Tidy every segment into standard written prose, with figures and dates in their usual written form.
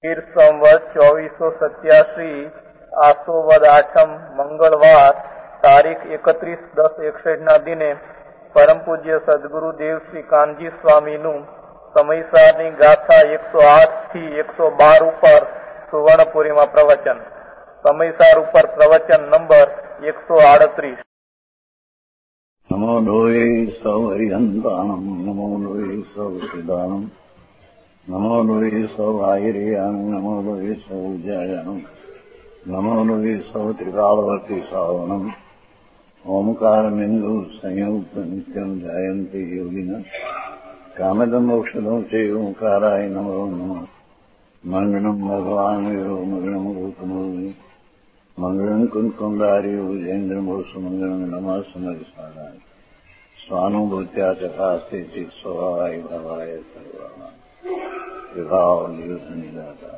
વીર સંવત 2487 આસો વદ આઠમ મંગળવાર તારીખ 31/10/61 દિને પરમ પૂજ્ય સદગુરુ દેવ શ્રી કાનજી સ્વામીનું સમયસારની ગાથા 108 થી 112 ઉપર સુવર્ણપુરીમાં પ્રવચન. સમયસાર ઉપર પ્રવચન નંબર 138. નમો લોહી સૌ હરિહંતાણમ, નમો લોહી સૌ સિદ્ધાણમ, નમો લોહી સૌ આયર્યાણ, નમો લોહી સૌ જયાણમ, નમો લોહી સૌ ત્રિકાળવતી સાવણમ, ઓમકારમિંદુ સંયુક્ત નિત્યમ જાયંતી યોગિના કામદમ મોક્ષદમ છે ઓંકારાય નમો નમઃ. મંગળમ ભગવાન વીરો મંગળમ ગૌતમોની મંગળમ કુંકુંડારી વિજેન્દ્રમોષ મંગળમ નમઃ સમયસારાય સ્વાનુભૂત્યા ચકાસ્તે ચિત સ્વભાવાય ભાવાય સર્વાય વિભાવ નિયુદ્ધ નિરાકાર.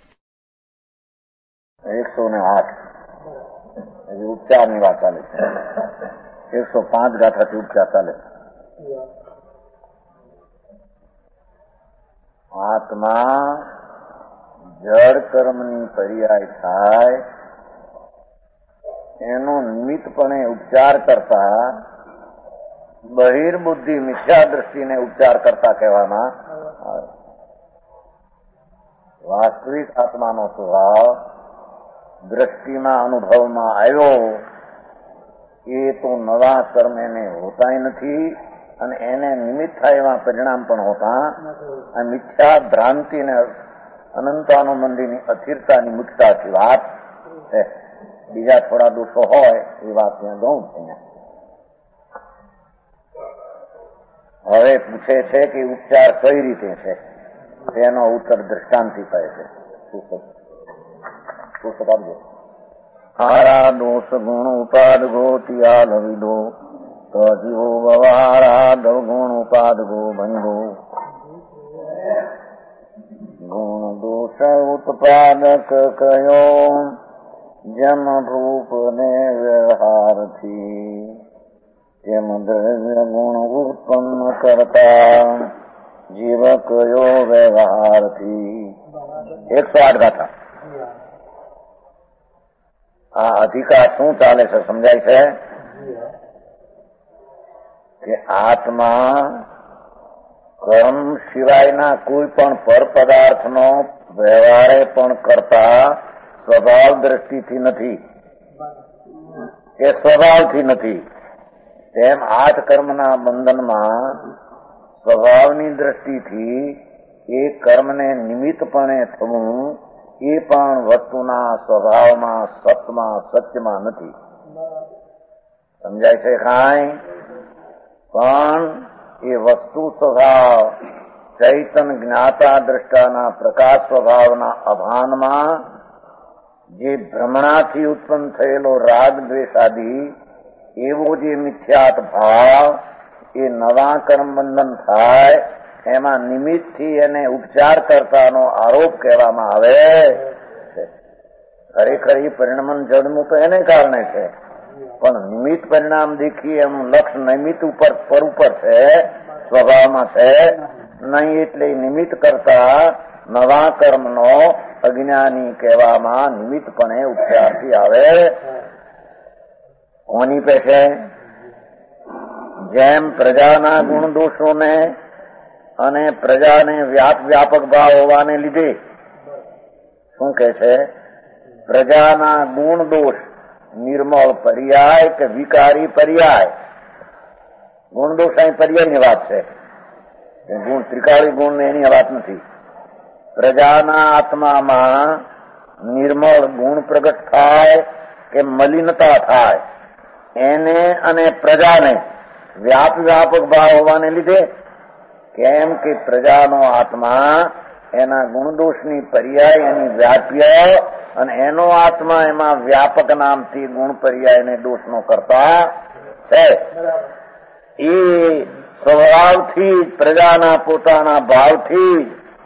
108 હજી ઉપચારની વાત ચાલે છે. 105 ગાથાથી ઉપચાર ચાલે. આત્મા જળ કર્મની પર્યાય થાય એનો નિમિત્તપણે ઉપચાર કરતા બહિર્બુદ્ધિ મિથ્યા દ્રષ્ટિને ઉપચાર કરતા કહેવામાં આવે. વાસ્તવિક આત્માનો સ્વભાવ દ્રષ્ટિમાં અનુભવમાં આવ્યો એ તો નવા કર્મ એને હોતા નથી અને એને નિમિત્ત થાય એવા પરિણામ પણ હોતા. આ મિથ્યા ભ્રાંતિને અનંતાનુબંધીની અસ્થિરતાની મુક્તાથી વાત છે. બીજા થોડા દોષો હોય એ વાત ત્યાં ગૌણ છે. હવે પૂછે છે કે ઉપચાર કઈ રીતે છે તેનો ઉત્તર દ્રષ્ટાંતિ કહે છે. પુસ્તક આપજો. હારા દોષ ગુણ ઉપાદ ગો તિયાલ વિદો તો જીવો વ્યવહારા દવગુણ ઉપાદ ગો બંધો ગુણ દોષ ઉત્પાદક કયો જમ રૂપ ને વ્યવહારથી તેમ દ્રવ્ય ગુણ ઉત્પન્ન કરતા જીવ કયો વ્યવહારથી. 108 ગાથા. આ અધિકાર શું ચાલે છે સમજાય છે કે આત્મા કર્મ સિવાયના કોઈ પણ પર પદાર્થનો વ્યવહારે પણ કરતા સ્વભાવ દ્રષ્ટિથી નથી કે સ્વભાવથી નથી. તેમ આઠ કર્મના બંધનમાં સ્વભાવની દ્રષ્ટિથી એ કર્મને નિમિત્તપણે થવું એ પણ વસ્તુના સ્વભાવમાં સત્યમાં નથી. સમજાય છે કાંઈ? પણ એ વસ્તુ સ્વભાવ ચૈતન જ્ઞાતા દ્રષ્ટાના પ્રકાશ સ્વભાવના અભાનમાં જે ભ્રમણાથી ઉત્પન્ન થયેલો રાગ દ્વેષ આદિ એવો જે મિથ્યાત ભાવ એ નવા કર્મ બંધન થાય એમાં નિમિત્તથી એને ઉપચાર કરતાનો આરોપ કહેવામાં આવે છે. ખરેખર એ પરિણમન જડનું તો એને કારણે છે પણ નિમિત્ત પરિણામ દેખી એનું લક્ષ નિમિત્ત ઉપર છે, સ્વભાવમાં છે નહીં. એટલે નિમિત્ત કરતા નવા કર્મનો અજ્ઞાની કહેવામાં નિમિત્તપણે ઉપચારથી આવે. કોની પેશે? જેમ પ્રજાના ગુણ દોષોને અને પ્રજાને વ્યાપક ભાવ હોવાને લીધે શું કે છે? પ્રજાના ગુણ દોષ નિર્મળ પર્યાય કે વિકારી પર્યાય. ગુણ દોષ અહીં પર્યાયની વાત છે. ગુણ ત્રિકાળી ગુણ એની વાત નથી. પ્રજાના આત્મામાં નિર્મળ ગુણ પ્રગટ થાય કે મલિનતા થાય એને અને પ્રજાને વ્યાપક ભાવ હોવાને લીધે. કેમ કે પ્રજાનો આત્મા એના ગુણદોષની પર્યાય એની વ્યાપ્ય અને એનો આત્મા એમાં વ્યાપક નામથી ગુણ પર્યાયને દોષનો કરતા છે. એ સ્વભાવથી પ્રજાના પોતાના ભાવથી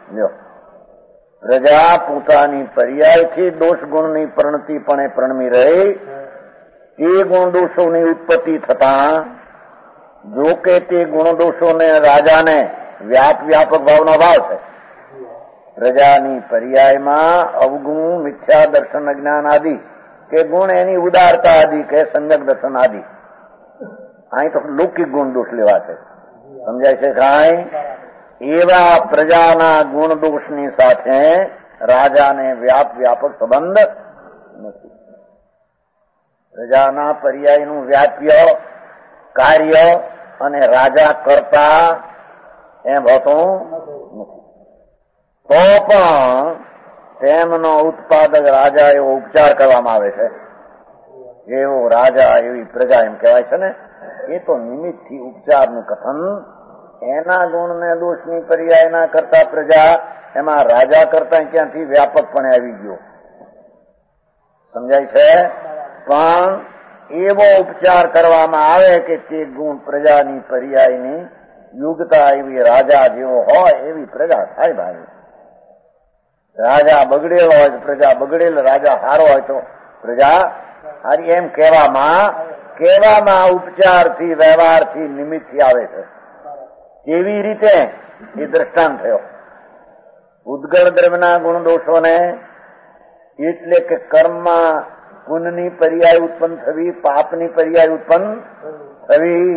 પ્રજા પોતાની પર્યાયથી દોષ ગુણની પ્રણતિપણે પ્રણમી રહી. એ ગુણ દોષોની ઉત્પત્તિ થતા જો કે તે ગુણ દોષોને રાજાને વ્યાપક ભાવનો ભાવ છે પ્રજાની પર્યાયમાં અવગુણ મિથ્યા દર્શન જ્ઞાન આદિ કે ગુણ એની ઉદારતા આદિ કે સમ્યક દર્શન આદિ. અહીં તો લૌકિક ગુણ દોષ લેવા છે, સમજાય છે કાંઈ? એવા પ્રજાના ગુણ દોષની સાથે રાજાને વ્યાપક સંબંધ નથી. પ્રજાના પર્યાયનું વ્યાપ્ય કાર્ય અને રાજા કરતા એમ હોતું નથી. તો પણ તેમનો ઉત્પાદક રાજા એવો ઉપચાર કરવામાં આવે છે. એવો રાજા એવી પ્રજા એમ કહેવાય છે ને, એ તો નિમિત્તથી ઉપચારનું કથન. એના ગુણને દોષની પર્યાયના કરતા પ્રજા એમાં રાજા કરતા ક્યાંથી વ્યાપકપણે આવી ગયો, સમજાય છે? પણ એવો ઉપચાર કરવામાં આવે કે તે ગુણ પ્રજાની પર્યાયની યુગતા એવી રાજા જેવો હોય એવી પ્રજા થાય. ભાઈ, રાજા બગડેલો હોય તો પ્રજા બગડેલ, રાજા સારો હોય તો પ્રજા સારી. એમ કહેવામાં ઉપચારથી, વ્યવહારથી, નિમિત્તથી આવે છે. કેવી રીતે એ દ્રષ્ટાંત થયો. ઉદ્ગળ દ્રવ્યના ગુણ દોષોને એટલે કે કર્મમાં પુણ્યની પર્યાય ઉત્પન્ન થવી, પાપની પર્યાય ઉત્પન્ન થવી.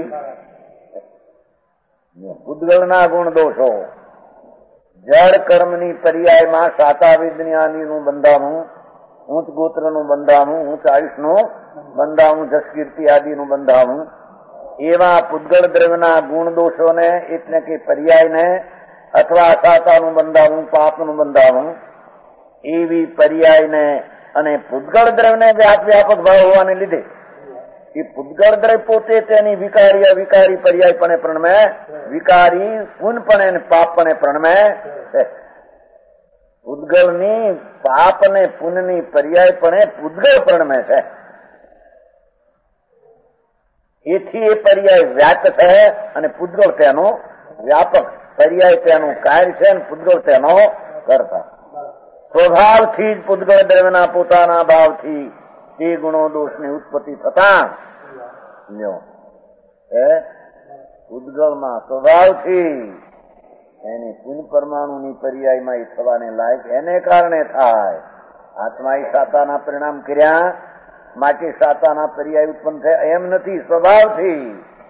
ઉદ્ગળના ગુણ દોષો જળ કર્મની પર્યાયમાં શાતાવિજ્ઞાનીનું બંધાવું, ઊંચ ગોત્રનું બંધાવું, ઊંચ આયુષનું બંધાવું, જસકીર્તિ આદિનું બંધાવું. એવા પુદ્ગળ દ્રવ્યના ગુણ દોષોને એટલે કે પર્યાયને અથવા શાતાનું બંધાવું, પાપનું બંધાવું, એવી પર્યાયને અને પુદ્ગળ દ્રવ્યને વ્યાપક ભાવ હોવાને લીધે એ પુદ્ગળ દ્રવ્ય પોતે તેની વિકારી અવિકારી પર્યાયપણે પ્રણમે, વિકારી પુનપણે અને પાપપણે પ્રણમે. પુદ્ગળની પાપ અને પુનની પર્યાયપણે પુદ્ગળ પ્રણમે છે. એથી એ પર્યાય વ્યાપ્ત છે અને પુદ્ગળ તેનું વ્યાપક. પર્યાય તેનું કાર્ય છે અને પુદ્ગળ તેનો કરતા. સ્વભાવથી જ પુદ્ગળ દ્રવ્યના પોતાના ભાવથી તે ગુણો દોષની ઉત્પત્તિ થતા ઉદ્ગળમાં સ્વભાવથી એની પુન પરમાણુની પર્યાયમાં થવાને લાયક એને કારણે થાય. આત્માએ શાતાના પરિણામ કર્યા માટે શાતાના પર્યાય ઉત્પન્ન થયા એમ નથી. સ્વભાવથી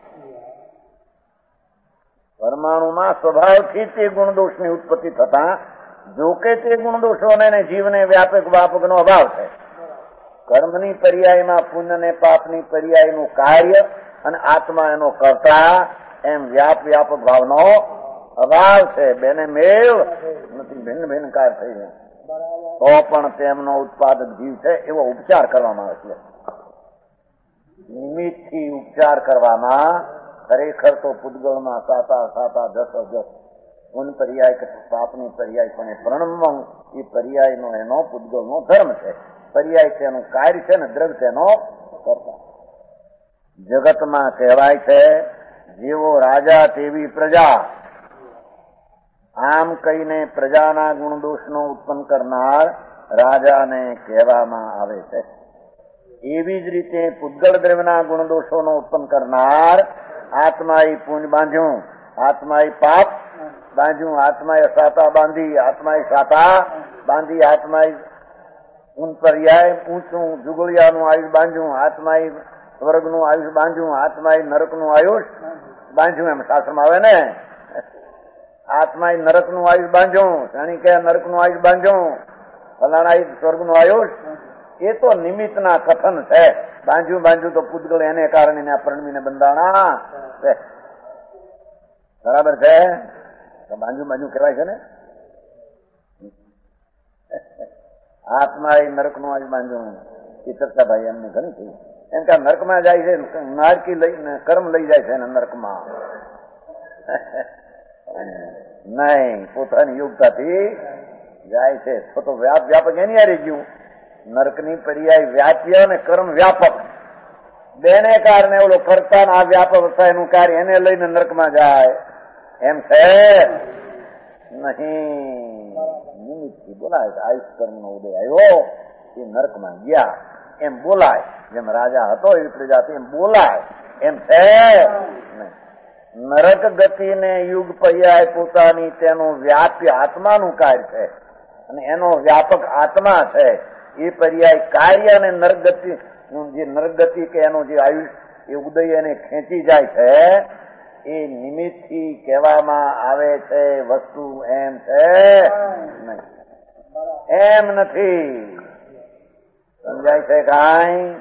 પરમાણુમાં સ્વભાવથી તે ગુણદોષની ઉત્પત્તિ થતા, જોકે તે ગુણદોષોને જીવને વ્યાપકનો અભાવ છે. કર્મની પર્યાયમાં પુણ્ય પાપની પર્યાયનું કાર્ય અને આત્મા એનો કરતા એમ વ્યાપક ભાવનો અભાવ છે. બેને મેળ નથી, ભિન્ન ભિન્ન કાર્ય થઈ રહ્યા. તો પણ તેમનો ઉત્પાદક જીવ છે એવો ઉપચાર કરવામાં આવે છે. નિમિત્તથી ઉપચાર કરવામાં ખરેખર તો પુદ્ગળમાં સાતા જસ પુન પર્યાય કે પાપની પર્યાય પણ પ્રણમ એ પર્યાયનો એનો પુદ્ગળનો ધર્મ છે. પર્યાય તેનું કાર્ય છે ને દ્રવ્ય તેનો કરતા. જગતમાં કહેવાય છે જેવો રાજા તેવી પ્રજા. આમ કહીને પ્રજાના ગુણદોષનો ઉત્પન્ન કરનાર રાજાને કહેવામાં આવે છે. એવી જ રીતે પુદ્ગળ દ્રવ્યના ગુણદોષોનો ઉત્પન્ન કરનાર આત્માએ પુંજ બાંધ્યું, આત્માએ પાપ બાંધ્યું, આત્માએ સાતા બાંધી, આત્માએ સાતા બાંધી, આત્માએ ઊન પર્યાય ઊંચું જુગળિયાનું આયુષ બાંધ્યું, આત્માએ સ્વર્ગનું આયુષ બાંધ્યું, આત્માએ નરકનું આયુષ બાંધ્યું. એમ શાસ્ત્રમાં આવે ને, આત્માએ નરકનું આયુષ બાંધ્યું, જાણી કે નરકનું આયુષ બાંધ્યું, ફલાણાએ સ્વર્ગનું આયુષ. એ તો નિમિત્તના કથન છે. બાંધ્યું તો પૂતગળ એને કારણે પરણવીને બંધાણા છે. બરાબર છે? બાંધ્યું કહેવાય છે ને. આત્માએ નરકનું આયુષ બાંધ્યું એ ચર્ચા ભાઈ એમને ઘણી થઈ. એમ કે નરકમાં જાય છે, નારકી લઈને કર્મ લઈ જાય છે નરકમાં. નહીં, પોતાની યોગ્યતાથી જાય છે. તો વ્યાપક એની હારી ગયું. નરકની પર્યાય વ્યાપ્ય અને કર્મ વ્યાપક બેને કારણે ઓલો કરતા આ વ્યાપક એનું કાર્ય એને લઈને નરકમાં જાય એમ છે નહીં. નિમિત્તથી બોલાય છે. આયુષ કર્મ નો ઉદય આવ્યો એ નરકમાં ગયા એમ બોલાય. જેમ રાજા હતો એવી પ્રજાથી એમ બોલાય એમ છે નહીં. નરક ગતિને યુગ પર્યાય પોતાની તેનું વ્યાપ્ય આત્માનું કાર્ય છે અને એનો વ્યાપક આત્મા છે. એ પર્યાય કાર્ય અને નરગતિ જે નરગતિ કે એનું જે આયુષ એ ઉદય એને ખેંચી જાય છે એ નિમિત્તથી કહેવામાં આવે છે. વસ્તુ એમ છે નહીં, એમ નથી. સમજાય છે કાંઈ?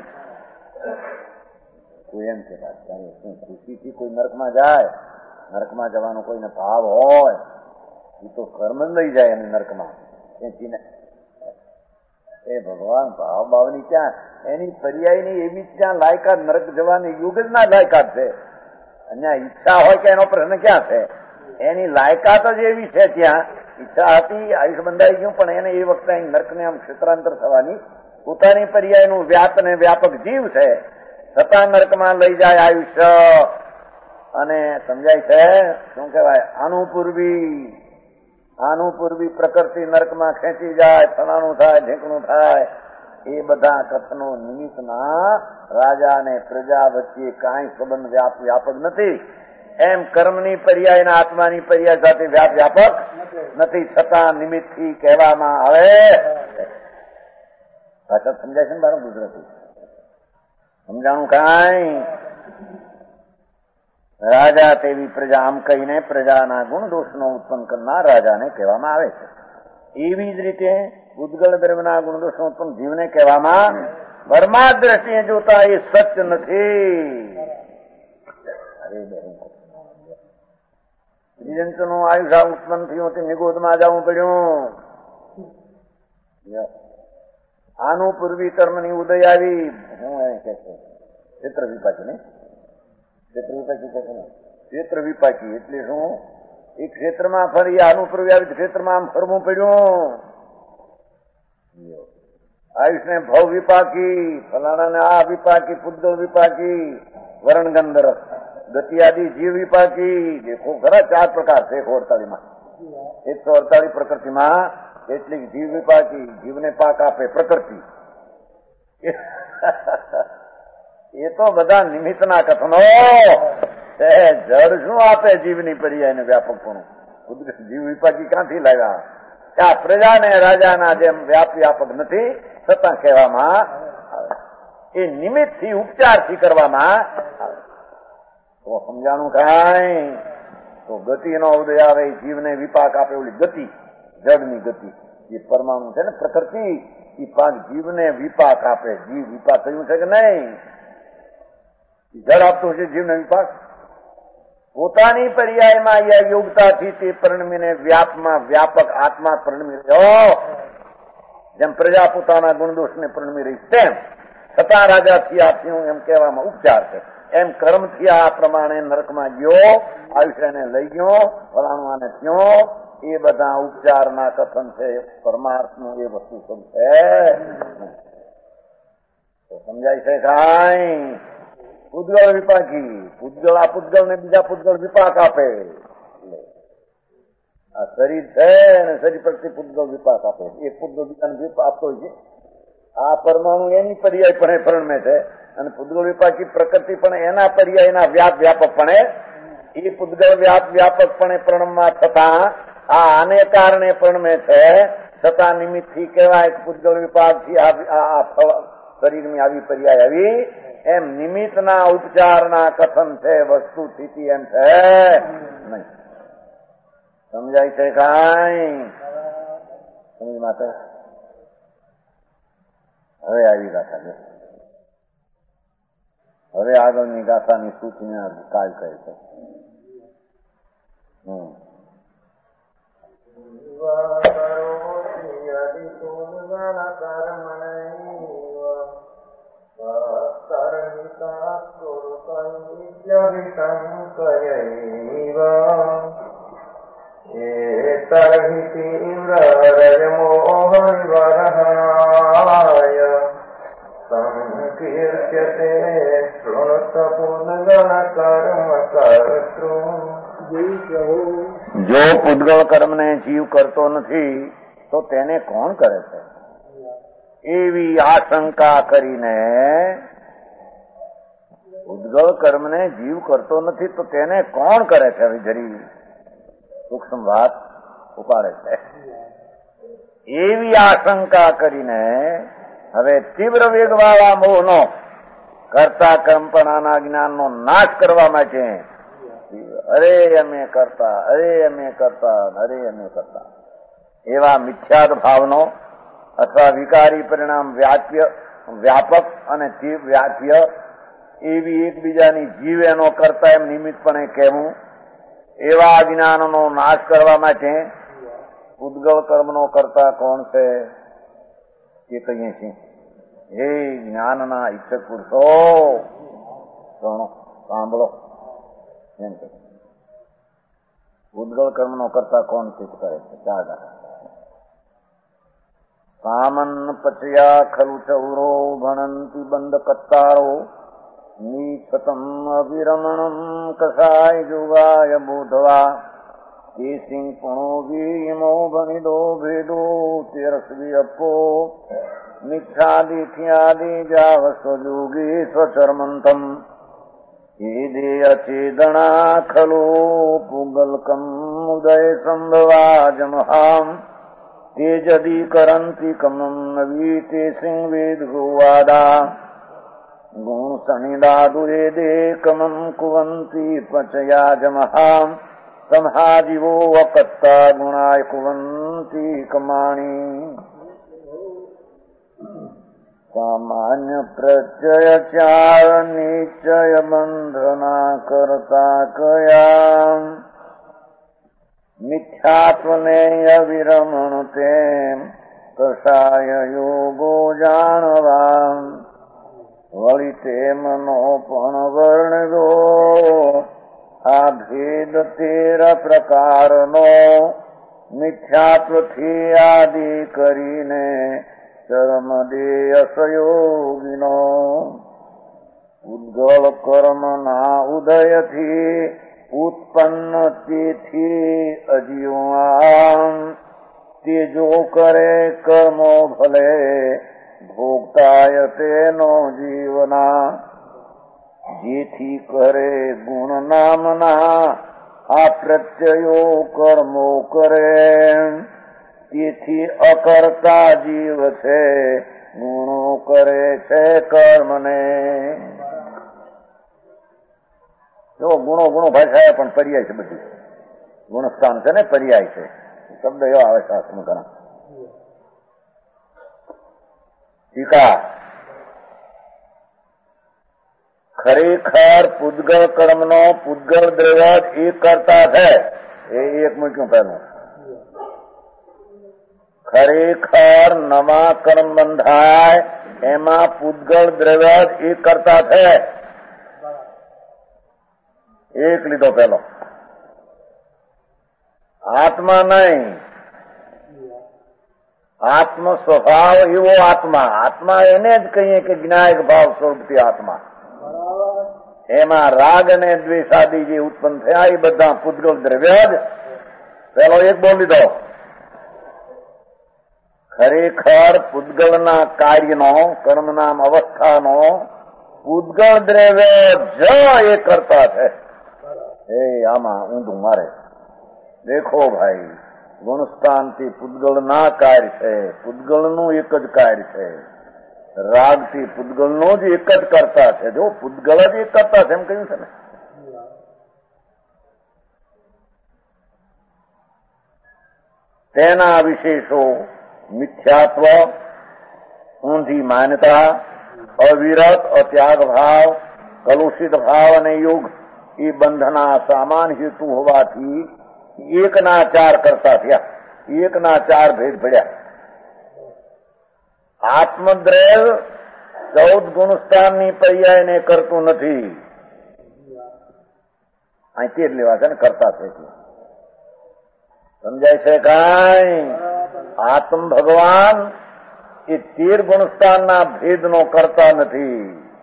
કોઈ એમ કે શું ખુશીથી કોઈ નરકમાં જાય? નરકમાં જવાનો કોઈને ભાવ હોય એ તો કર્મ લઈ જાય એને નરકમાં ખેંચીને. એ ભગવાન ભાવ ભાવની ક્યાં એની પર્યાયની એવી ક્યાં લાયકાત નરક જવાની યુગ જ ના લાયકાત છે. અહીંયા ઈચ્છા હોય કે એનો પ્રશ્ન ક્યાં છે? એની લાયકાત જ એવી છે. ત્યાં ઈચ્છા હતી, આયુષ બંધાઈ ગયું, પણ એને એ વખતે અહીં નરકને આમ ક્ષેત્રાંતર થવાની પોતાની પર્યાયનું વ્યાપ ને વ્યાપક જીવ છે છતાં નરકમાં લઈ જાય આયુષ્ય. અને સમજાય છે શું કહેવાય? આનું પૂર્વી પ્રકૃતિ નરકમાં ખેંચી જાય, ફલાણું થાય, ઢેકણું થાય. એ બધા કથનો નિમિત્તના રાજા અને પ્રજા વચ્ચે કાંઈ સંબંધ વ્યાપક નથી. એમ કર્મની પર્યાય અને આત્માની પર્યાય સાથે વ્યાપક નથી, છતાં નિમિત્તથી કહેવામાં આવે. ભાષા સમજાય છે ને મારું ગુજરાતી? સમજાણું કાંઈ? રાજા તેવી પ્રજા આમ કહીને પ્રજાના ગુણ દોષનો ઉત્પન્ન કરનાર રાજાને કહેવામાં આવે છે. એવી જ રીતે ઉદ્ગલ દ્રવ્યના ગુણ દોષનો ઉત્પન્ન જીવને કહેવામાં પરમાર્થ દ્રષ્ટિએ જોતા એ સત્ય નથી. શ્રીજંતુનું આયુષ ઉત્પન્ન થયું તે નિગોદમાં જવું પડ્યું. આનું પૂર્વી કર્મની ઉદય આવી. હું એ કે છે ક્ષેત્ર વિપાકી ને ક્ષેત્ર વિપાકી એટલે શું? એ ક્ષેત્રમાં ફરી આનું પૂર્વી આવી ક્ષેત્રમાં આમ ફરવું પડ્યું. આયુષને ભવ વિપાકી, ફલાણાને આ વિપાકી, પુદ્ગલ વિપાકી, વર્ણ ગંધર્વ ગતિ આદિ જીવ વિપાકી. દેખો ખરા 4 પ્રકાર છે 148 148 પ્રકૃતિમાં. એટલી જીવ વિપાકી, જીવને પાક આપે પ્રકૃતિ. એ તો બધા નિમિત્તના કથનો. જળ શું આપે જીવની પર્યાયને વ્યાપકપણું? જીવ વિપાકી ક્યાંથી લાવ્યા? આ પ્રજાને રાજાના જેમ વ્યાપક નથી છતાં કહેવામાં આવે. એ નિમિત્તથી ઉપચારથી કરવામાં આવે. તો સમજાણું કાંઈ? તો ગતિનો ઉદય આવે, જીવને વિપાક આપે. ઓલી ગતિ જળની ગતિ એ પરમાણુ છે ને પ્રકૃતિ, એ પાંચ જીવને વિપાક આપે. જીવ વિપાક થયું છે કે નહીં? જળ આપતું છે જીવને વિપાક. પોતાની પર્યાયમાં યોગતાથી તે પરિણમીને વ્યાપમાં વ્યાપક આત્મા પરિણમી રહ્યો. જેમ પ્રજા પોતાના ગુણદોષને પરિણમી રહી તેમ છતાં રાજા થયા થયું એમ કહેવામાં ઉપચાર છે. એમ કર્મ થયા આ પ્રમાણે નરકમાં ગયો, આયુષ્યને લઈ ગયો, ફલાણું આને થયો. એ બધા ઉપચારના કથન છે. પરમાર્થનું એ વસ્તુ શું છે? તો સમજાય છે કાંઈ? પૂતગળ વિપાકી, પૂતગળ આ પૂતગળ ને બીજા પૂતગળ વિપાક આપે. આ શરીર છે અને શરીર પ્રત્યે પૂતગળ વિપાક આપે. એક પૂતગળ બીજાને વિપાક આપતો હોય છે. આ પરમાણુ એની પર્યાય પણ પરણમે છે અને પૂતગળ વિપાકી પ્રકૃતિ પણ એના પર્યાયના વ્યાપકપણે એ પૂતગળ વ્યાપકપણે પ્રણમમાં થતા આને કારણે પરણમે છે. છતાં નિમિત્તથી કહેવાય પૂતગળ વિપાકથી શરીરની આવી પર્યાય આવી. એમ નિમિત્તના ઉપચારના કથન છે. વસ્તુ સ્થિતિ એમ છે નહીં. સમજાય છે કાંઈ? સમજ માટે હવે આવી ગાથા છે. હવે આગળની ગાથાની સૂચના કાલ કહે છે. તરહિ તીવ્ર રજમોહન વરહાય સંકીર્ત્યતે શ્રોત પૂતગળ કર્મ કર્તૃ. જો પૂતગળ કર્મને જીવ કરતો નથી તો તેને કોણ કરે છે? એવી આશંકા કરીને ઉદ્ગલ કર્મને જીવ કરતો નથી તો તેને કોણ કરે છે? હવે જરી સૂક્ષ્મ વાત ઉપાડે છે. એવી આશંકા કરીને હવે તીવ્ર વેગવાળા મોહનો કરતા કર્મપણાના જ્ઞાનનો નાશ કરવા માટે અરે અમે કરતા, અરે અમે કરતા, અરે અમે કરતા એવા મિથ્યાદ ભાવનો અથવા વિકારી પરિણામ વ્યાપક અને વ્યાપ્ય એવી એકબીજાની જીવ એનો કરતા એમ નિમિત્તપણે કહેવું, એવા જ્ઞાનનો નાશ કરવા માટે ઉદ્ગલ કર્મનો કરતા કોણ છે એ કહીએ છીએ. હે જ્ઞાનના ઈચ્છક પુરુષો સાંભળો એમ કે ઉદ્ગલ કર્મનો કરતા કોણ ચિત્ત કરે છે? કામન પચયા ખલુ ચૌરો ગણંતી બંધ કત્તારો નીચતમ અવિરમણમ કસાય જોગાય બોધવા તે સિંહ પણો વીમો ભણિદો ભેદો તેરસવી અપો મિથ્યાદિ થ્યાદિ જાવ સ્વયોગી સ્વચર્મંતમ એ દે અચેદણા ખલો પુગલકમ ઉદય સંભવાજમહામ તે જદી કરંતી કમમ નવી તે સિંહ વેદ ગોવાદા ગુણ સનિદા દુરે દે કમમ કુવંતી પચયાજમહામ સંહાજીવો વકત્તા ગુણાય કુવંતી કમાણી સામાન્ય પ્રત્યય ચાર નિશ્ચય બંધના કરતા કયા મિથ્યાત્વને અવિરમણ તેમ કષાય યોગો જાણવા વળી તેમનો પણ વર્ણવો આ ભેદ 13 પ્રકારનો મિથ્યાત્વથી આદિ કરીને ચરમદેયસયોગીનો ઉદ્ગલ કર્મના ઉદયથી ઉત્પન્ન તેથી અજીવામ તે જો કરે કર્મો ભલે ભોગતાય તેનો જીવના જેથી કરે ગુણ નામના આ પ્રત્યયો કર્મો કરે તેથી અકર્તા જીવ છે ગુણો કરે છે કર્મને. જો ગુણો ભાષાએ પણ પર્યાય છે, બધી ગુણસ્થાન છે ને પર્યાય છે, શબ્દ એવો આવે શાસ્ત્રમાં ઘણા. ટીકા ખરેખર પૂદગલ કર્મનો પૂદગલ દ્રવ્ય એક કરતા છે એ એક મૂક્યું પહેલું. ખરેખર નવા કર્મ બંધાય એમાં પૂદગલ દ્રવ્ય એક કરતા છે, એક લીધો પેલો. આત્મા નહીં, આત્મ સ્વભાવ એવો આત્મા એને જ કહીએ કે જ્ઞાયક ભાવ સ્વરૂપથી આત્મા. એમાં રાગ અને દ્વેષાદી જે ઉત્પન્ન થયા એ બધા પૂદગલ દ્રવ્ય જ. પેલો એક બોલી દો. ખરેખર પૂદગલના કાર્યનો કર્મનામ અવસ્થાનો પૂદગલ દ્રવ્ય જ એ કરતા છે. એ આમાં ઊંધું મારે દેખો ભાઈ, ગુણસ્થાનથી પૂદગલના કાર્ય છે, પૂદગલનું એક જ કાર્ય છે. રાગથી પૂદગલનો જ એક જ કરતા છે. જો પૂદગલ જ એક કરતા છે એમ કહ્યું છે ને. તેના વિશેષો મિથ્યાત્વ, ઊંધી માન્યતા, અવિરત અત્યાગ ભાવ, કલુષિત ભાવ અને યુગ એ બંધના સામાન હેતુ હોવાથી એકના 4 કરતા થયા, એકના 4 ભેદ પડ્યા. આત્મદ્રવ્ય 14 ગુણસ્થાનની પર્યાયને કરતું નથી. અહીંથી જ લેવા છે ને કરતા છે. સમજાય છે કાંઈ? આત્મ ભગવાન એ 13 ગુણસ્થાનના ભેદનો કરતા નથી.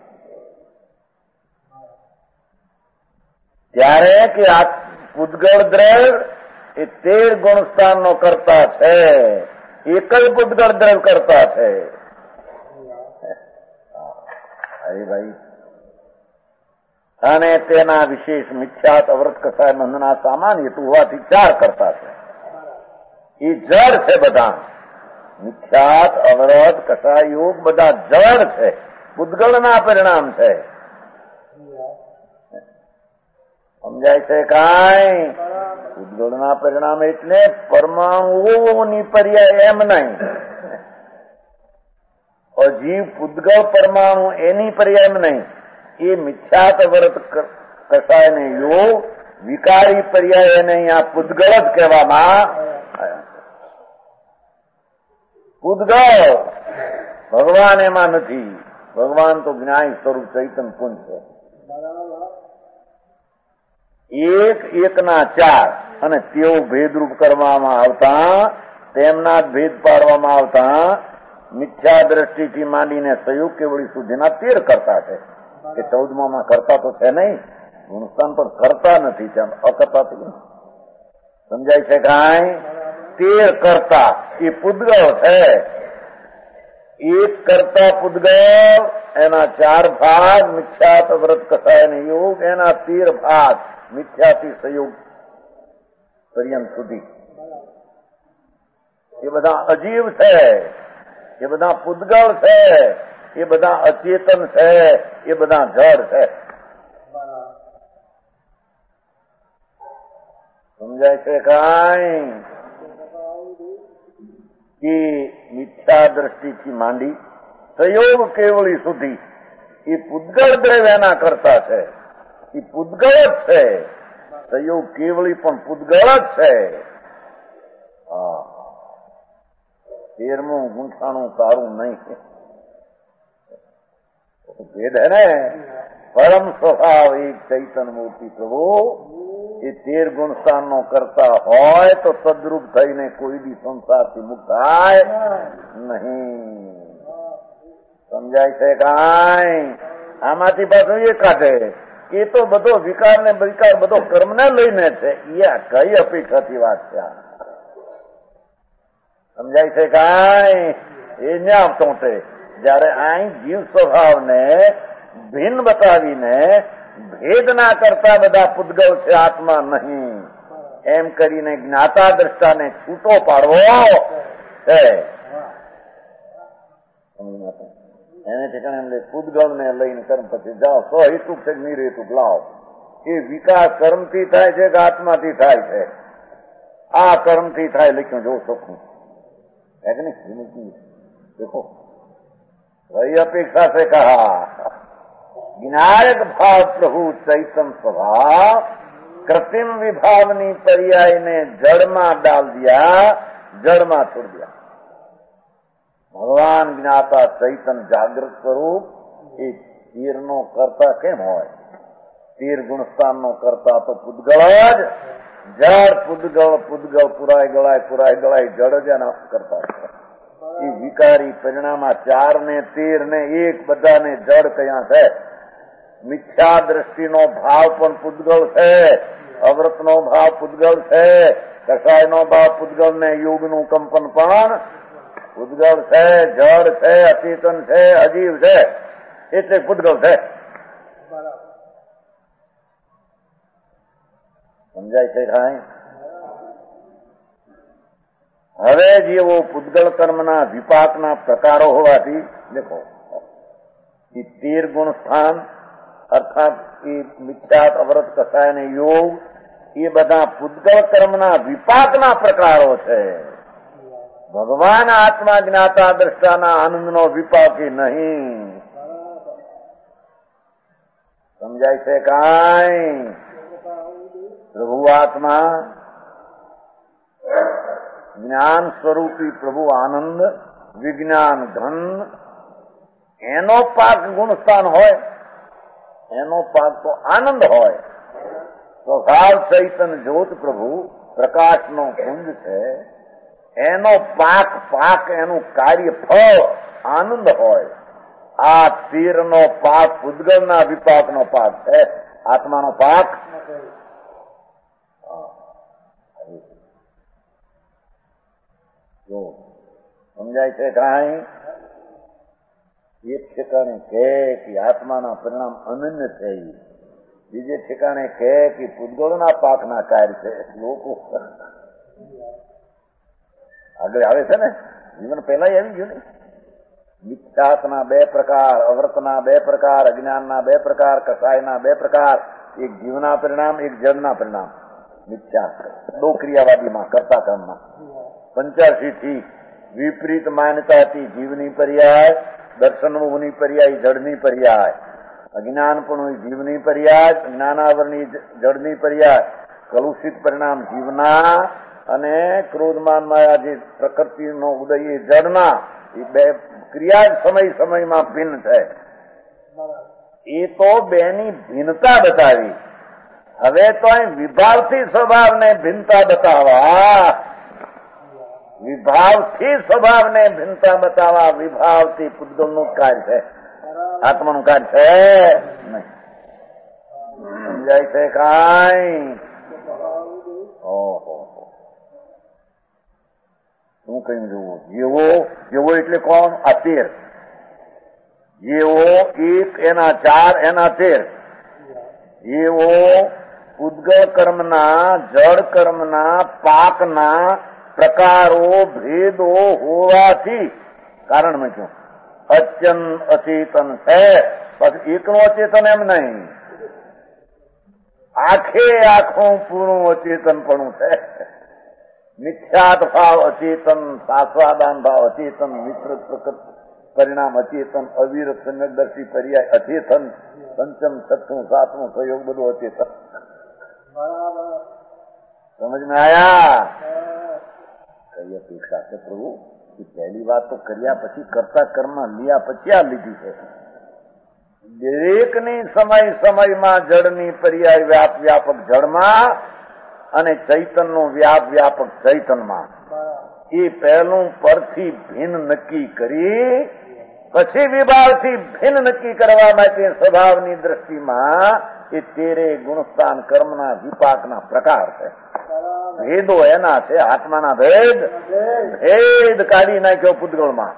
ત્યારે કે આ પૂદગલ દ્રવ્ય એ 13 ગુણસ્થાનનો કરતા છે, એક જ પૂદગલ દ્રવ્ય કરતા છે. અરે ભાઈ અને તેના વિશેષ મિથ્યાત અવૃત કસાય બંધના સામાન્ય હેતુ હોવાથી 4 કરતા છે. એ જડ છે બધા. મિથ્યાત અવરત કસાય યોગ બધા જડ છે, પૂતગળના પરિણામ છે. સમજાય છે કાંઈ? પૂતગળના પરિણામ એટલે પરમાણુઓની પર્યાય એમ નહીં. અજીવ પૂતગળ પરમાણુ એની પર્યાય એમ નહીં. એ મિથ્યાત અવરત કસાય ને યોગ વિકારી પર્યાય એને અહીંયા પૂતગળ જ કહેવામાં. પૂતગળ ભગવાન એમાં નથી. ભગવાન તો જ્ઞાની સ્વરૂપ ચૈતન પુંજ છે. એક એકના 4 અને તેઓ ભેદરૂપ કરવામાં આવતા, તેમના જ ભેદ પાડવામાં આવતા મિથ્યા દ્રષ્ટિથી માંડીને સંયુગ કેવળી સુધીના 13 કરતા છે. કે 14માં કરતા તો છે નહીં, ગુણસ્થાન પણ કરતા નથી, ત્યાં અકર્તા. સમજાય છે કાંઈ? 13 કરતા એ પૂતગળ છે. એક કરતા પૂતગળ એના 4 ભાગ મિથ્યાત વ્રત કસાય ને યોગ, એના 13 ભાગ મિથ્યાથી સંયોગ પર્યંત સુધી. એ બધા અજીવ છે, એ બધા પૂતગળ છે, એ બધા અચેતન છે, એ બધા જડ છે. સમજાય છે કાંઈ? કે મિથ્યા દ્રષ્ટિથી માંડી સંયોગ કેવળી સુધી એ પૂતગળ દ્રવ્યના કરતા છે. એ પૂતગળ જ છે. સંયોગ કેવળી પણ પૂતગળ જ છે. 13મું ગુંઠાણું તારું નહીં. ભેદ હે ને. પરમ સ્વભાવ એક ચૈતન મૂર્તિ પ્રભુ એ 13 ગુણસ્થાન નો કરતા હોય તો તદ્રુપ થઈને કોઈ બી સંસારથી મુક્ત થાય નહીં. સમજાય છે કાંઈ? આમાંથી પાછું એ કાઢે એ તો બધો વિકાર ને વિકાર બધો કર્મને લઈને છે. એ કઈ અપેક્ષાથી વાત છે? સમજાય છે કાંઈ? એ ન્યામ તોટે જયારે અહીં જીવ સ્વભાવને ભિન્ન બતાવીને ભેદ ના કરતા બધા પૂતગળ છે, આત્મા નહીં એમ કરીને જ્ઞાતા દ્રષ્ટાને છૂટો પાડવો છે. એને ઠેકાણે એમ પૂતગળ ને લઈને કર્મ પછી જાઓ. હેતુક છે નિર્હેતુક લાવો. એ વિકાસ કર્મથી થાય છે કે આત્માથી થાય છે? આ કર્મથી થાય. લખ્યું જો ચોખ્ખું है कि नहीं? देखो वही अपेक्षा से कहा विनायक भाव प्रभु चैतन स्वभाव कृत्रिम विभावनी पर्याय ने जड़ में डाल दिया, जड़ में छोड़ दिया. भगवान ज्ञाता चैतन जागृत स्वरूप એ 13 નો કરતા કેમ હોય? 13 ગુણસ્થાન નો કરતા તો પૂતગળ જ. જળ પૂતગળ, પૂતગળ પુરાય ગળાય જળ જ એના કરતા છે. એ વિકારી પરિણામ 4 ને 13 ને 1 બધાને જળ કયા છે. મિથ્યા દ્રષ્ટિનો ભાવ પણ પૂતગળ છે, અવ્રતનો ભાવ પૂતગળ છે, કસાયનો ભાવ પૂતગળ ને યોગનું કંપન પણ પૂતગળ છે, જળ છે, અચેતન છે, અજીવ છે, એટલે પૂતગળ છે. સમજાય છે કાંઈ? હવે જેવો પૂતગળ કર્મના વિપાકના પ્રકારો હોવાથી દેખો એ 13 ગુણસ્થાન અર્થાત એ મિથ્યાત અવ્રત કસાય ને યોગ એ બધા પૂતગળ કર્મના વિપાકના પ્રકારો છે. ભગવાન આત્મા જ્ઞાતા દ્રષ્ટાના આનંદનો વિપાક નહીં. સમજાય છે કાંઈ? પ્રભુ આત્મા જ્ઞાન સ્વરૂપી પ્રભુ આનંદ વિજ્ઞાન ધન એનો પાક ગુણસ્થાન હોય, એનો પાક તો આનંદ હોય. સ્વભાવ ચૈતન જ્યોત પ્રભુ પ્રકાશનો પુંજ છે. એનો પાક એનું કાર્ય ફળ આનંદ હોય. આ 13 નો પાક પૂતગળના વિપાકનો પાક છે, આત્માનો પાક. જો સમજાય છે કાંઈ? એક ઠેકાણે કે આત્માના પરિણામ અનન્ય છે. બીજે ઠેકાણે કહે કે પૂતગળના પાકના કાર્ય છે. લોકો આગળ આવે છે ને, જીવન પહેલા આવી ગયું ને. મિથ્યાત્વના 2 પ્રકાર, અવ્રતના 2 પ્રકાર, અજ્ઞાનના 2 પ્રકાર, કસાયના 2 પ્રકાર, એક જીવના પરિણામ, એક જળના પરિણામ. મિથ્યાત્વ 2 ક્રિયાવાદીમાં, કર્તા કર્મમાં. 85 થી વિપરીત માન્યતા હતી. જીવની પર્યાય, દર્શનમોહની પર્યાય, જળની પર્યાય. અજ્ઞાનપણું જીવની પર્યાય, જ્ઞાનાવરની જળની પર્યાય. કલુષિત પરિણામ જીવના અને ક્રોધમાન માયા જે પ્રકૃતિનો ઉદય એ જળના. એ 2 ક્રિયા સમયમાં ભિન્ન છે. એ તો 2ની ભિન્નતા બતાવી. હવે તો વિભાવથી સ્વભાવને ભિન્નતા બતાવવા, વિભાવથી સ્વભાવને ભિન્નતા બતાવવા. વિભાવથી પૂતગળનું કાર્ય છે, આત્માનું કાર્ય છે નહીં. સમજાય છે કાંઈ? ઓહો, શું કહ્યું? જેવો જેવો એટલે કોણ? આ 13. જેવો 1 એના 4 એના 13. જેવો પૂતગળ કર્મના, જળ કર્મના, પાકના પ્રકારો ભેદો હોવાથી કારણ મેં કહ્યું અચેતન છે. પછી એકનું અચેતન એમ નહીં, આખે આખું પૂરું અચેતનપણું છે. મિથ્યાત ભાવ અચેતન, શાસ્વાદાન ભાવ અચેતન, વિસ્તૃત પ્રકૃત પરિણામ અચેતન, અવિરત સમ્યકદર્શી પર્યાય અચેતન, પંચમ છઠ્ઠું સાતમું સહયોગ બધું અચેતન. સમજમાં આયા? કઈ અપેક્ષા છે પ્રભુ? પહેલી વાત તો કર્યા પછી કરતા કર્મ લિયા પછી આ લીધી છે. દરેકની સમયમાં જળની પર્યાય વ્યાપક જળમાં અને ચૈતનનું વ્યાપક ચૈતનમાં. એ પહેલું પરથી ભિન્ન નક્કી કરી પછી વિભાવથી ભિન્ન નક્કી કરવા માટે સ્વભાવની દ્રષ્ટિમાં એ 13 ગુણસ્થાન કર્મના વિપાકના પ્રકાર છે. ભેદો એના છે. આત્માના ભેદ કાઢી નાખ્યો પૂતગળમાં.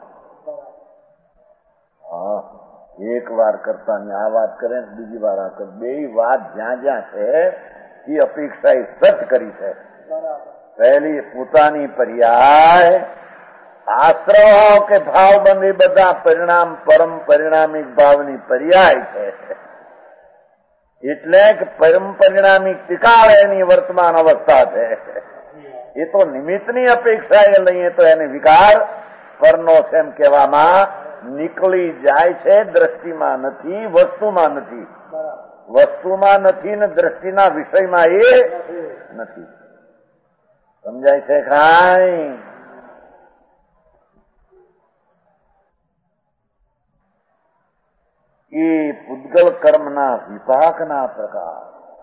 એક વાર કરતાની આ વાત કરે ને બીજી વાર આ કરે. 2 વાત જ્યાં જ્યાં છે એ અપેક્ષા એ સત કરી છે. પહેલી પોતાની પર્યાય, આશ્રવ કે ભાવબંધ એ બધા પરિણામ પરમ પરિણામિક ભાવની પર્યાય છે. એટલે કે પરમ પરિણામિક ટીકાળ એની વર્તમાન અવસ્થા છે. એ તો નિમિત્તની અપેક્ષા એ લઈએ તો એને વિકાર પરનો એમ કહેવામાં નીકળી જાય છે. દ્રષ્ટિમાં નથી, વસ્તુમાં નથી. વસ્તુમાં નથી ને દ્રષ્ટિના વિષયમાં એ નથી. સમજાય છે કાંઈ? એ પૂતગળ કર્મના વિપાકના પ્રકાર.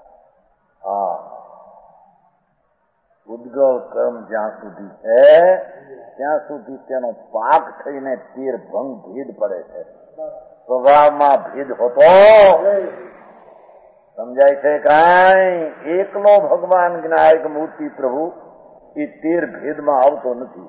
પૂતગળ કર્મ જ્યાં સુધી છે ત્યાં સુધી તેનો પાક થઈને 13 ભંગ ભેદ પડે છે. સ્વભાવમાં ભેદ હોતો સમજાય છે કાંઈ? એકલો ભગવાન જ્ઞાયક મૂર્તિ પ્રભુ એ 13 ભેદમાં આવતો નથી.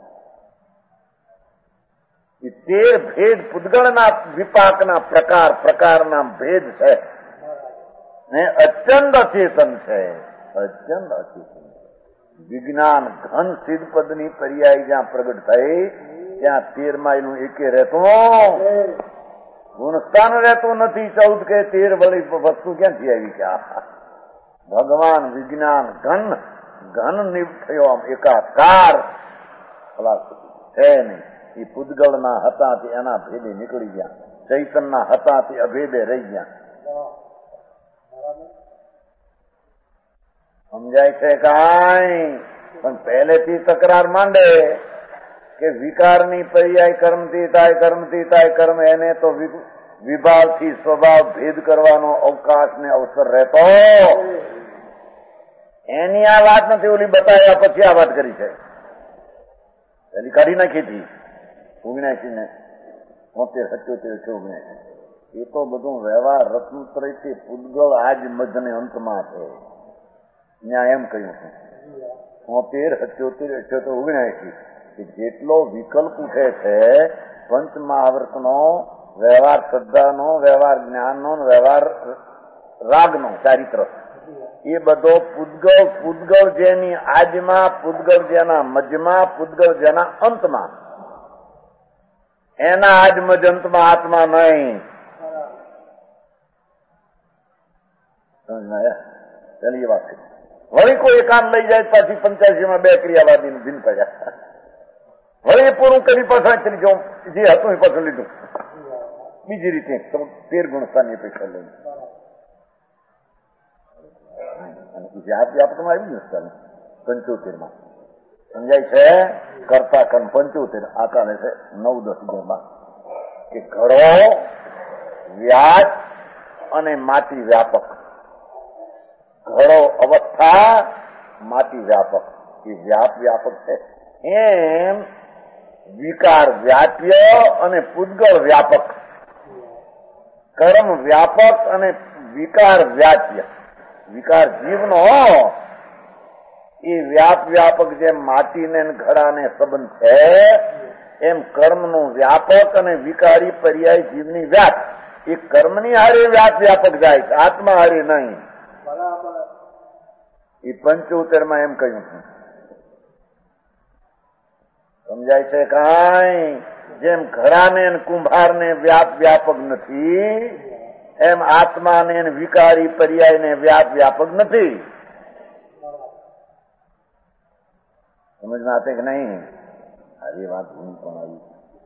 એ 13 ભેદ પૂતગળના વિપાકના પ્રકારના ભેદ છે ને અત્યંત અચેતન છે. અત્યંત અચેતન. વિજ્ઞાન ઘન સિદ્ધ પદની પર્યાય જ્યાં પ્રગટ થઈ ત્યાં 13 માઇલનું એકે રહેતું ગુણસ્થાન રહેતું નથી. 14 કે 13 વળી વસ્તુ ક્યાંથી આવી? ક્યાં ભગવાન વિજ્ઞાન ઘન નિવ થયો આમ એકાકાર છે નહીં. એ પૂતગળના હતા તે એના ભેદે નીકળી ગયા, ચૈતનના હતા તે અભેદે રહી ગયા. સમજાય છે કાંઈ? પણ પહેલેથી તકરાર માંડે કે વિકારની પર્યાય કર્મથી થાય કર્મ એને તો વિભાવથી સ્વભાવ ભેદ કરવાનો અવકાશ ને અવસર રહેતો. એની આ વાત નથી. ઓલી બતાવ્યા પછી આ વાત કરી છે. પેલી કાઢી નાખી હતી 79 ને 73 78 એ તો બધું વ્યવહાર રત્નત્રયથી પૂતગળ આજ મધ્યને અંતમાં છે. ત્યાં એમ કહ્યું છે 73 78 78 કે જેટલો વિકલ્પ ઉઠે છે પંચ મહાવર્તનો, વ્યવહાર શ્રદ્ધાનો, વ્યવહાર જ્ઞાનનો, વ્યવહાર રાગનો ચારિત્ર, એ બધો પૂદગળ જેની આજમાં, પૂદગળ જેના મધ્યમાં, પૂદગળ જેના અંતમાં, એના આજ મજ અંતમાં આત્મા નહીં. ચાલી એ વાત કરી. વળી કોઈ એકાંત લઈ જાય પાછી 85 બે ક્રિયાવાદી ભીન પડ્યા. વળી એ પૂરું કરી પાછા ત્રીજો જે હતું એ પાછું લીધું બીજી રીતે 13 ગુણસ્થાની અપેક્ષા લઈને. વ્યાપકમાં આવી ગયું 75 સમજાય છે. કરતા કર્મ 75 આ ચાલે છે 9-10 કે ઘડો વ્યાજ અને માટી વ્યાપક. ઘડો અવસ્થા, માટી વ્યાપક. એ વ્યાપક છે. એમ વિકાર વ્યાપ્ય અને પૂદગળ વ્યાપક, કર્મ વ્યાપક અને વિકાર વ્યાપ્ય. વિકાર જીવનો એ વ્યાપક જેમ માટીને ઘડાને સંબંધ છે, એમ કર્મનું વ્યાપક અને વિકારી પર્યાય જીવની વ્યાપ. એ કર્મની હારે વ્યાપક જાય છે, આત્મા હારે નહીં. એ 75 એમ કહ્યું છે. સમજાય છે કાંઈ? જેમ ઘડાને કુંભારને વ્યાપક નથી, એમ આત્માને વિકારી પર્યાયને વ્યાપક નથી. સમજમાં આપે કે નહીં? આવી વાત હું પણ આવી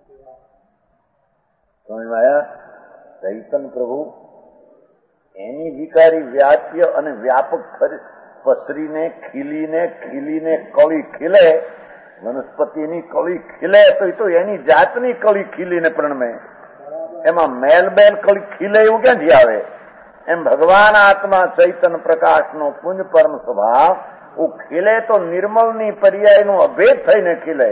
સમજમાં આવ્યા? ચૈતન પ્રભુ એની વિકારી વ્યાપ્ય અને વ્યાપક પસરીને ખીલીને કળી ખીલે, વનસ્પતિની કળી ખીલે તો એની જાતની કળી ખીલીને પ્રણમે. એમાં મેલબેલ કળી ખીલે એવું ક્યાંથી આવે? એમ ભગવાન આત્મા ચૈતન પ્રકાશનો પુંજ પરમ સ્વભાવ ખીલે તો નિર્મળની પર્યાયનું અભેદ થઈને ખીલે.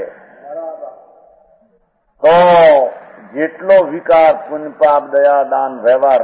તો જેટલો વિકાર પુંજ પાપ દયા દાન વ્યવહાર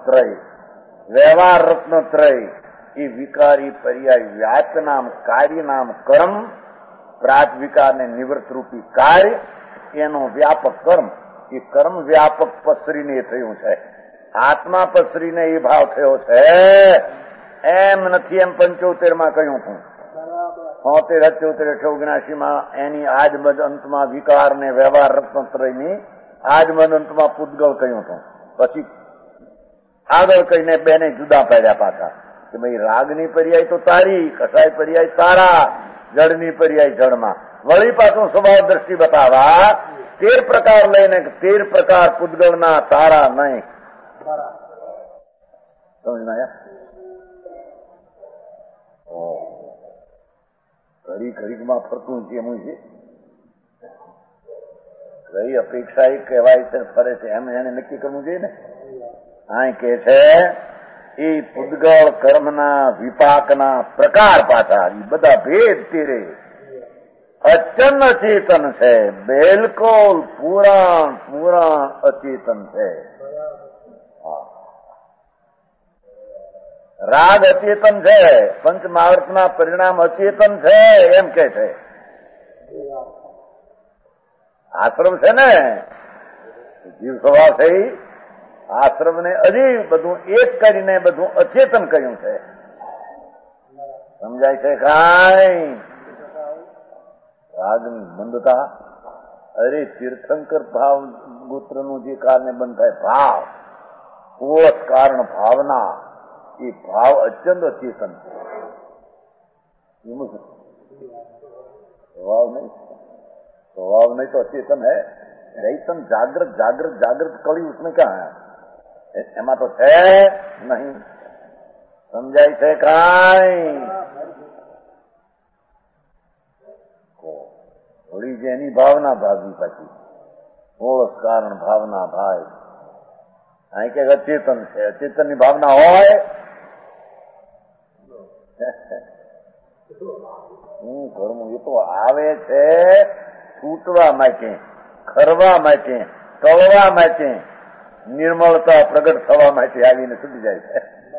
રત્નત્રય એ વિકારી પર્યાય વ્યાપ નામ કાર્ય નામ કર્મ, પ્રાત વિકારને નિવૃત્ત રૂપી કાર્ય, એનો વ્યાપક કર્મ. એ કર્મ વ્યાપક પસરીને થયું છે. આત્મા પસરીને એ ભાવ થયો છે. એમ નથી એમ 75 કહ્યું છું. 73, 78, 79 એની આજમદ અંતમાં વિકાર ને વ્યવહાર રત્નત્રયની આજમદ અંતમાં પૂદગળ કહ્યું છું. પછી આગળ કહીને બેને જુદા પાડ્યા પાછા કે ભાઈ રાગની પર્યાય તો તારી, કસાય પર્યાય તારા, જળની પર્યાય જળમાં. વળી પાછું સ્વભાવ દ્રષ્ટિ બતાવવા 13 પ્રકાર લઈને 13 પ્રકાર પૂદગળના તારા નહીં. સમજમાં ઘડીકમાં ફરતું છે એમ છે. કઈ અપેક્ષા એ કહેવાય છે ફરે છે એમ એને નક્કી કરવું જોઈએ ને. આ કે છે એ પૂદગળ કર્મના વિપાકના પ્રકાર પાછા એ બધા ભેદ તેરે અચન અચેતન છે. બિલકુલ પૂરા અચેતન છે. રાગ અચેતન છે, પંચ મહાવર્તના પરિણામ અચેતન છે એમ કે છે. આશ્રમ છે ને, જીવ સ્વભાવ છે, આશ્રમ ને હજી બધું એક કરીને બધું અચેતન કર્યું છે. સમજાય છે કાંઈ? રાગની બંધતા, અરે તીર્થંકર ભાવ ગોત્રનું જે કારણે બંધ થાય ભાવ, કોષ કારણ ભાવના, એ ભાવ અત્યંત અચેતન છે. स्वभाव नहीं तो अचेतन है. चैतन जागृत कड़ी उसमें क्या है? एमा तो है नहीं. समझाई છે કાંઈ? થોડી જેની ભાવના ભાગી પછી ઓળખ કારણ ભાવના ભાઈ અહીં કે અચેતન છે. અચેતન ની ભાવના હોય હું ઘરનું એ તો આવે છે છૂટવા માટે, ખરવા માટે, ટળવા માટે, નિર્મળતા પ્રગટ થવા માટે આવીને છૂટી જાય છે.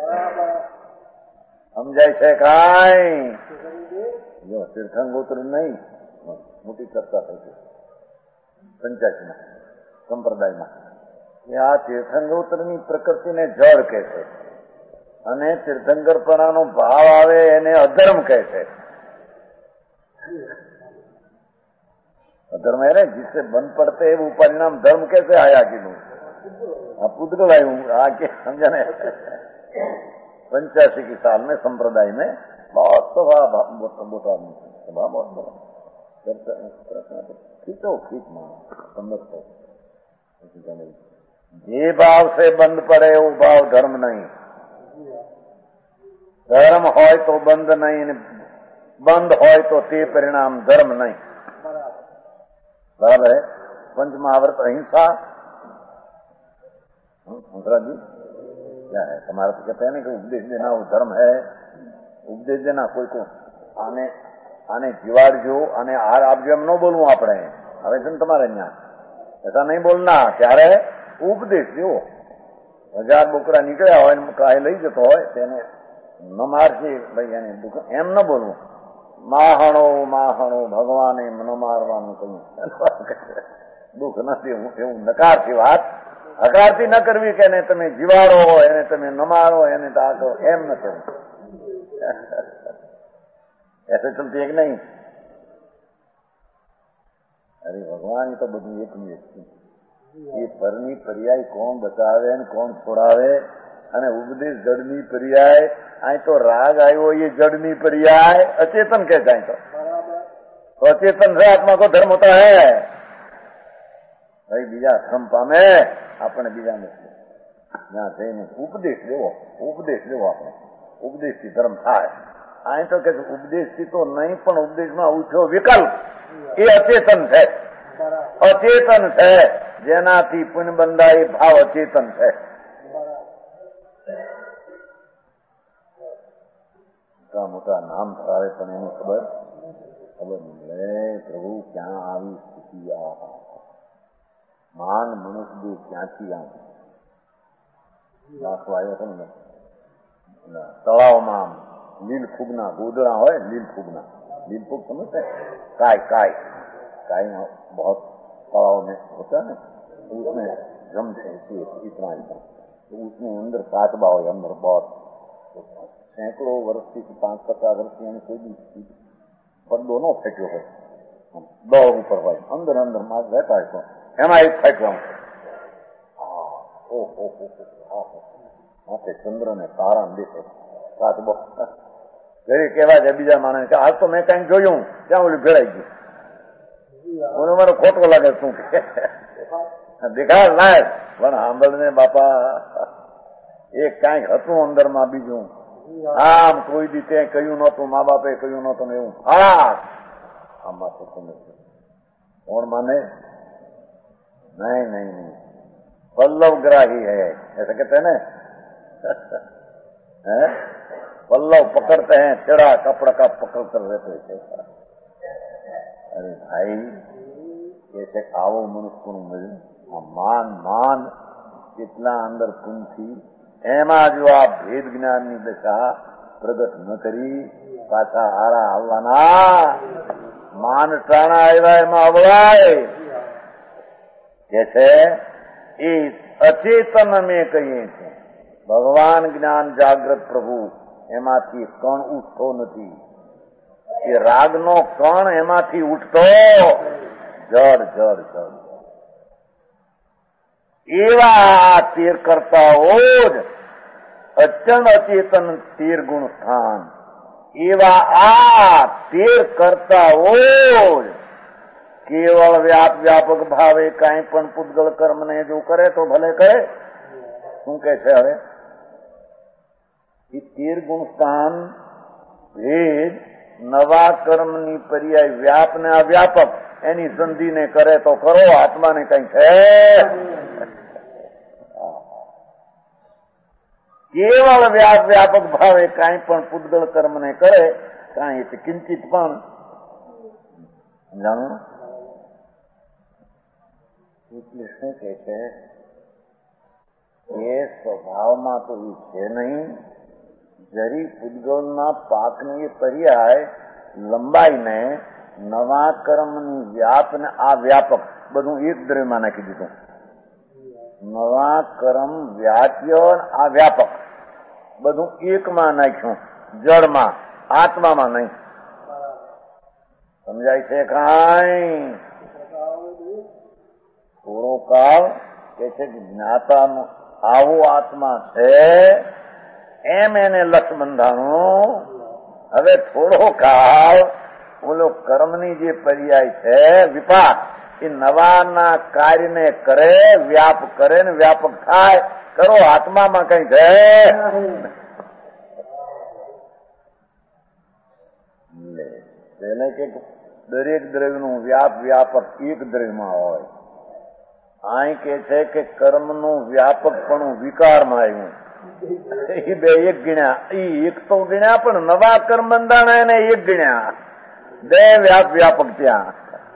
સમજાય છે કાંઈ? જો તીર્થંગોત્ર નહીં મોટી ચર્ચા થઈ ગઈ 85 સંપ્રદાયમાં. આ તીર્થંગોત્રની પ્રકૃતિને જળ કે છે અને તીર્થંકરપણાનો ભાવ આવે એને અધર્મ કહે છે. अधर्म है ना, जिससे बंद पड़ते हैं वो परिणाम धर्म कैसे आया कि नहीं? पुद्गल आयु आके समझा नहीं. 85 की साल में संप्रदाय में बहुत सभा बहुत खींचो खींच मानो समझते. जे भाव से बंद पड़े वो भाव धर्म नहीं. धर्म होय तो बंद नहीं, बंद होय तो ते परिणाम धर्म नहीं. बराबर है. पंच महाव्रत अहिंसा. हंसराज जी क्या है तुम्हारा? तो कहते हैं ना कि उपदेश देना वो धर्म है. उपदेश देना कोई को आने जीवाड़જો અને હાર આપજો એમ ન બોલવું આપણે. હવે છે ને તમારે ત્યાં ऐसा नहीं बोलना. ત્યારે ઉપદેશ દેવો. 1000 બોકરા નીકળ્યા હોય ને કાંઈ લઈ જતો હોય તેને ન મારશે ભાઈ, એને દુઃખ એમ ન બોલવું. માહણો માહણો ભગવાને ન મારવાનું કહ્યું. દુઃખ નથી એવું નકારથી વાત. હકારથી ન કરવી કે એને તમે જીવાડો, એને તમે ન મારો, એને ટાકો, એમ ન કરવું. ऐसे चलती है कि नहीं? अरे भगवान तो બધું એકનું એક છે. એ પરની પર્યાય કોણ બતાવે ને કોણ છોડાવે? અને ઉપદેશ જડની પર્યાય. અહીં તો રાગ આવ્યો ये जड़नी पर्याय अचेतन कहता है. तो अचेतन से आत्मा को धर्म होता है भाई. बीजा धर्म पामे આપણે બીજા નથી. ત્યાં જઈને ઉપદેશ લેવો આપણે. ઉપદેશથી ધર્મ થાય. અહીં તો કે ઉપદેશથી તો નહીં, પણ ઉપદેશમાં ઉઠ્યો વિકલ્પ એ અચેતન છે. અચેતન છે જેનાથી પુણ્ય બંધાય ભાવ અચેતન છે. મોટા નામ ધરાવે પણ એની ખબર મળે. પ્રભુ ક્યાં આવી સ્થિતિ? માન મનુષ્ય દેહ ક્યાંથી આવે? દાખલો આવ્યો છે ને તળાવમાં લીલ ફૂગના ગોદડા હોય. લીલ फूग समझते हैं? काय बहुत तालाव में होता है ना, उसमें जम से इतना तो उसमें अंदर काटबा हो, अंदर बहुत सैकड़ों वर्ष की 5-50 वर्ष की कोई भी પડદો ન ફેંક્યો હોય, દોડ ઉપર હોય, અંદર અંદર માલ રહેતા હોય તો એમાં એક ફેંકવાનું. ઓહો ચંદ્ર ને તારા દેખે કાચબો. ઘરે કેવા છે બીજા માણસ કે આજ તો મેં કઈ જોયું, ત્યાં ઓલું ભેળાઈ ગયું. મને મારો ખોટો લાગે શું કે દેખાડ લાયક પણ સાંભળને બાપા એક કઈક હતું અંદર માં બીજું. આમ કોઈ દી તે કહ્યું નહોતું, મા બાપે કહ્યું નહોતું એવું. હા આમાં તો કોણ માને? नहीं नहीं नहीं, पल्लवग्राही है ऐसा कहते हैं ना. पल्लव पकड़ते हैं, टेढ़ा कपड़ा का पकड़ कर रहते हैं. अरे भाई कैसे आओ मनुष्य को मिल मान मान કેટલા અંદર પુંથી એમાં જો આ ભેદ જ્ઞાનની દશા પ્રગટ ન કરી પાછા હારા આવવાના. માન ટાણા આવ્યા એમાં અવળાય કે છે એ અચેતન મેં કહીએ છીએ. ભગવાન જ્ઞાન જાગ્રત પ્રભુ એમાંથી કણ ઉઠતો નથી. એ રાગનો કણ એમાંથી ઉઠતો જડ જડ જડ. એવા તીર કરતાઓ જ અચંડ અચેતન તીર ગુણ સ્થાન. એવા આ તીર કરતાઓ જ કેવળ વ્યાપક ભાવે કાંઈ પણ પૂતગળ કર્મને જો કરે તો ભલે કરે. શું કે છે હવે? એ તીર ગુણ સ્થાન ભેદ નવા કર્મની પર્યાય વ્યાપ ને અવ્યાપક એની સંધિને કરે તો કરો, આત્માને કઈ છે? કેવળ વ્યાપક ભાવે કાંઈ પણ પૂતગળ કર્મને કરે કાંઈ એટલે કિંચિત પણ જાણો. એટલે શું કે છે એ સ્વભાવમાં તો એ છે નહીં. જરી પૂતગળના પાકની એ પર્યાય લંબાઈને નવા કર્મની વ્યાપ ને આ વ્યાપક બધું એક દ્રવ્યમાં નાખી દીધું. નવા કર્મ વ્યાપ્ય આ વ્યાપક બધું એકમાં નાખ્યું, જળમાં, આત્મામાં નહીં. સમજાય છે કાંઈ? થોડો કાળ કે છે કે જ્ઞાતાનો આવો આત્મા છે એમ એને લક્ષ બંધાણું. હવે થોડો કાળ ઓલો કર્મની જે પર્યાય છે વિપાક, એ નવાના કાર્યને કરે, વ્યાપ કરે ને વ્યાપક થાય. કરો આત્મામાં કઈ છે એને કે દરેક દ્રવ્યનું વ્યાપક એક દ્રવ્યમાં હોય. અહીં કે છે કે કર્મનું વ્યાપકપણું વિકારમાં આવ્યું. એ બે એક ગણ્યા, એ એક તો ગણ્યા પણ નવા કર્મ બંધાણા એને એક ગણ્યા. બે વ્યાપક ત્યાં.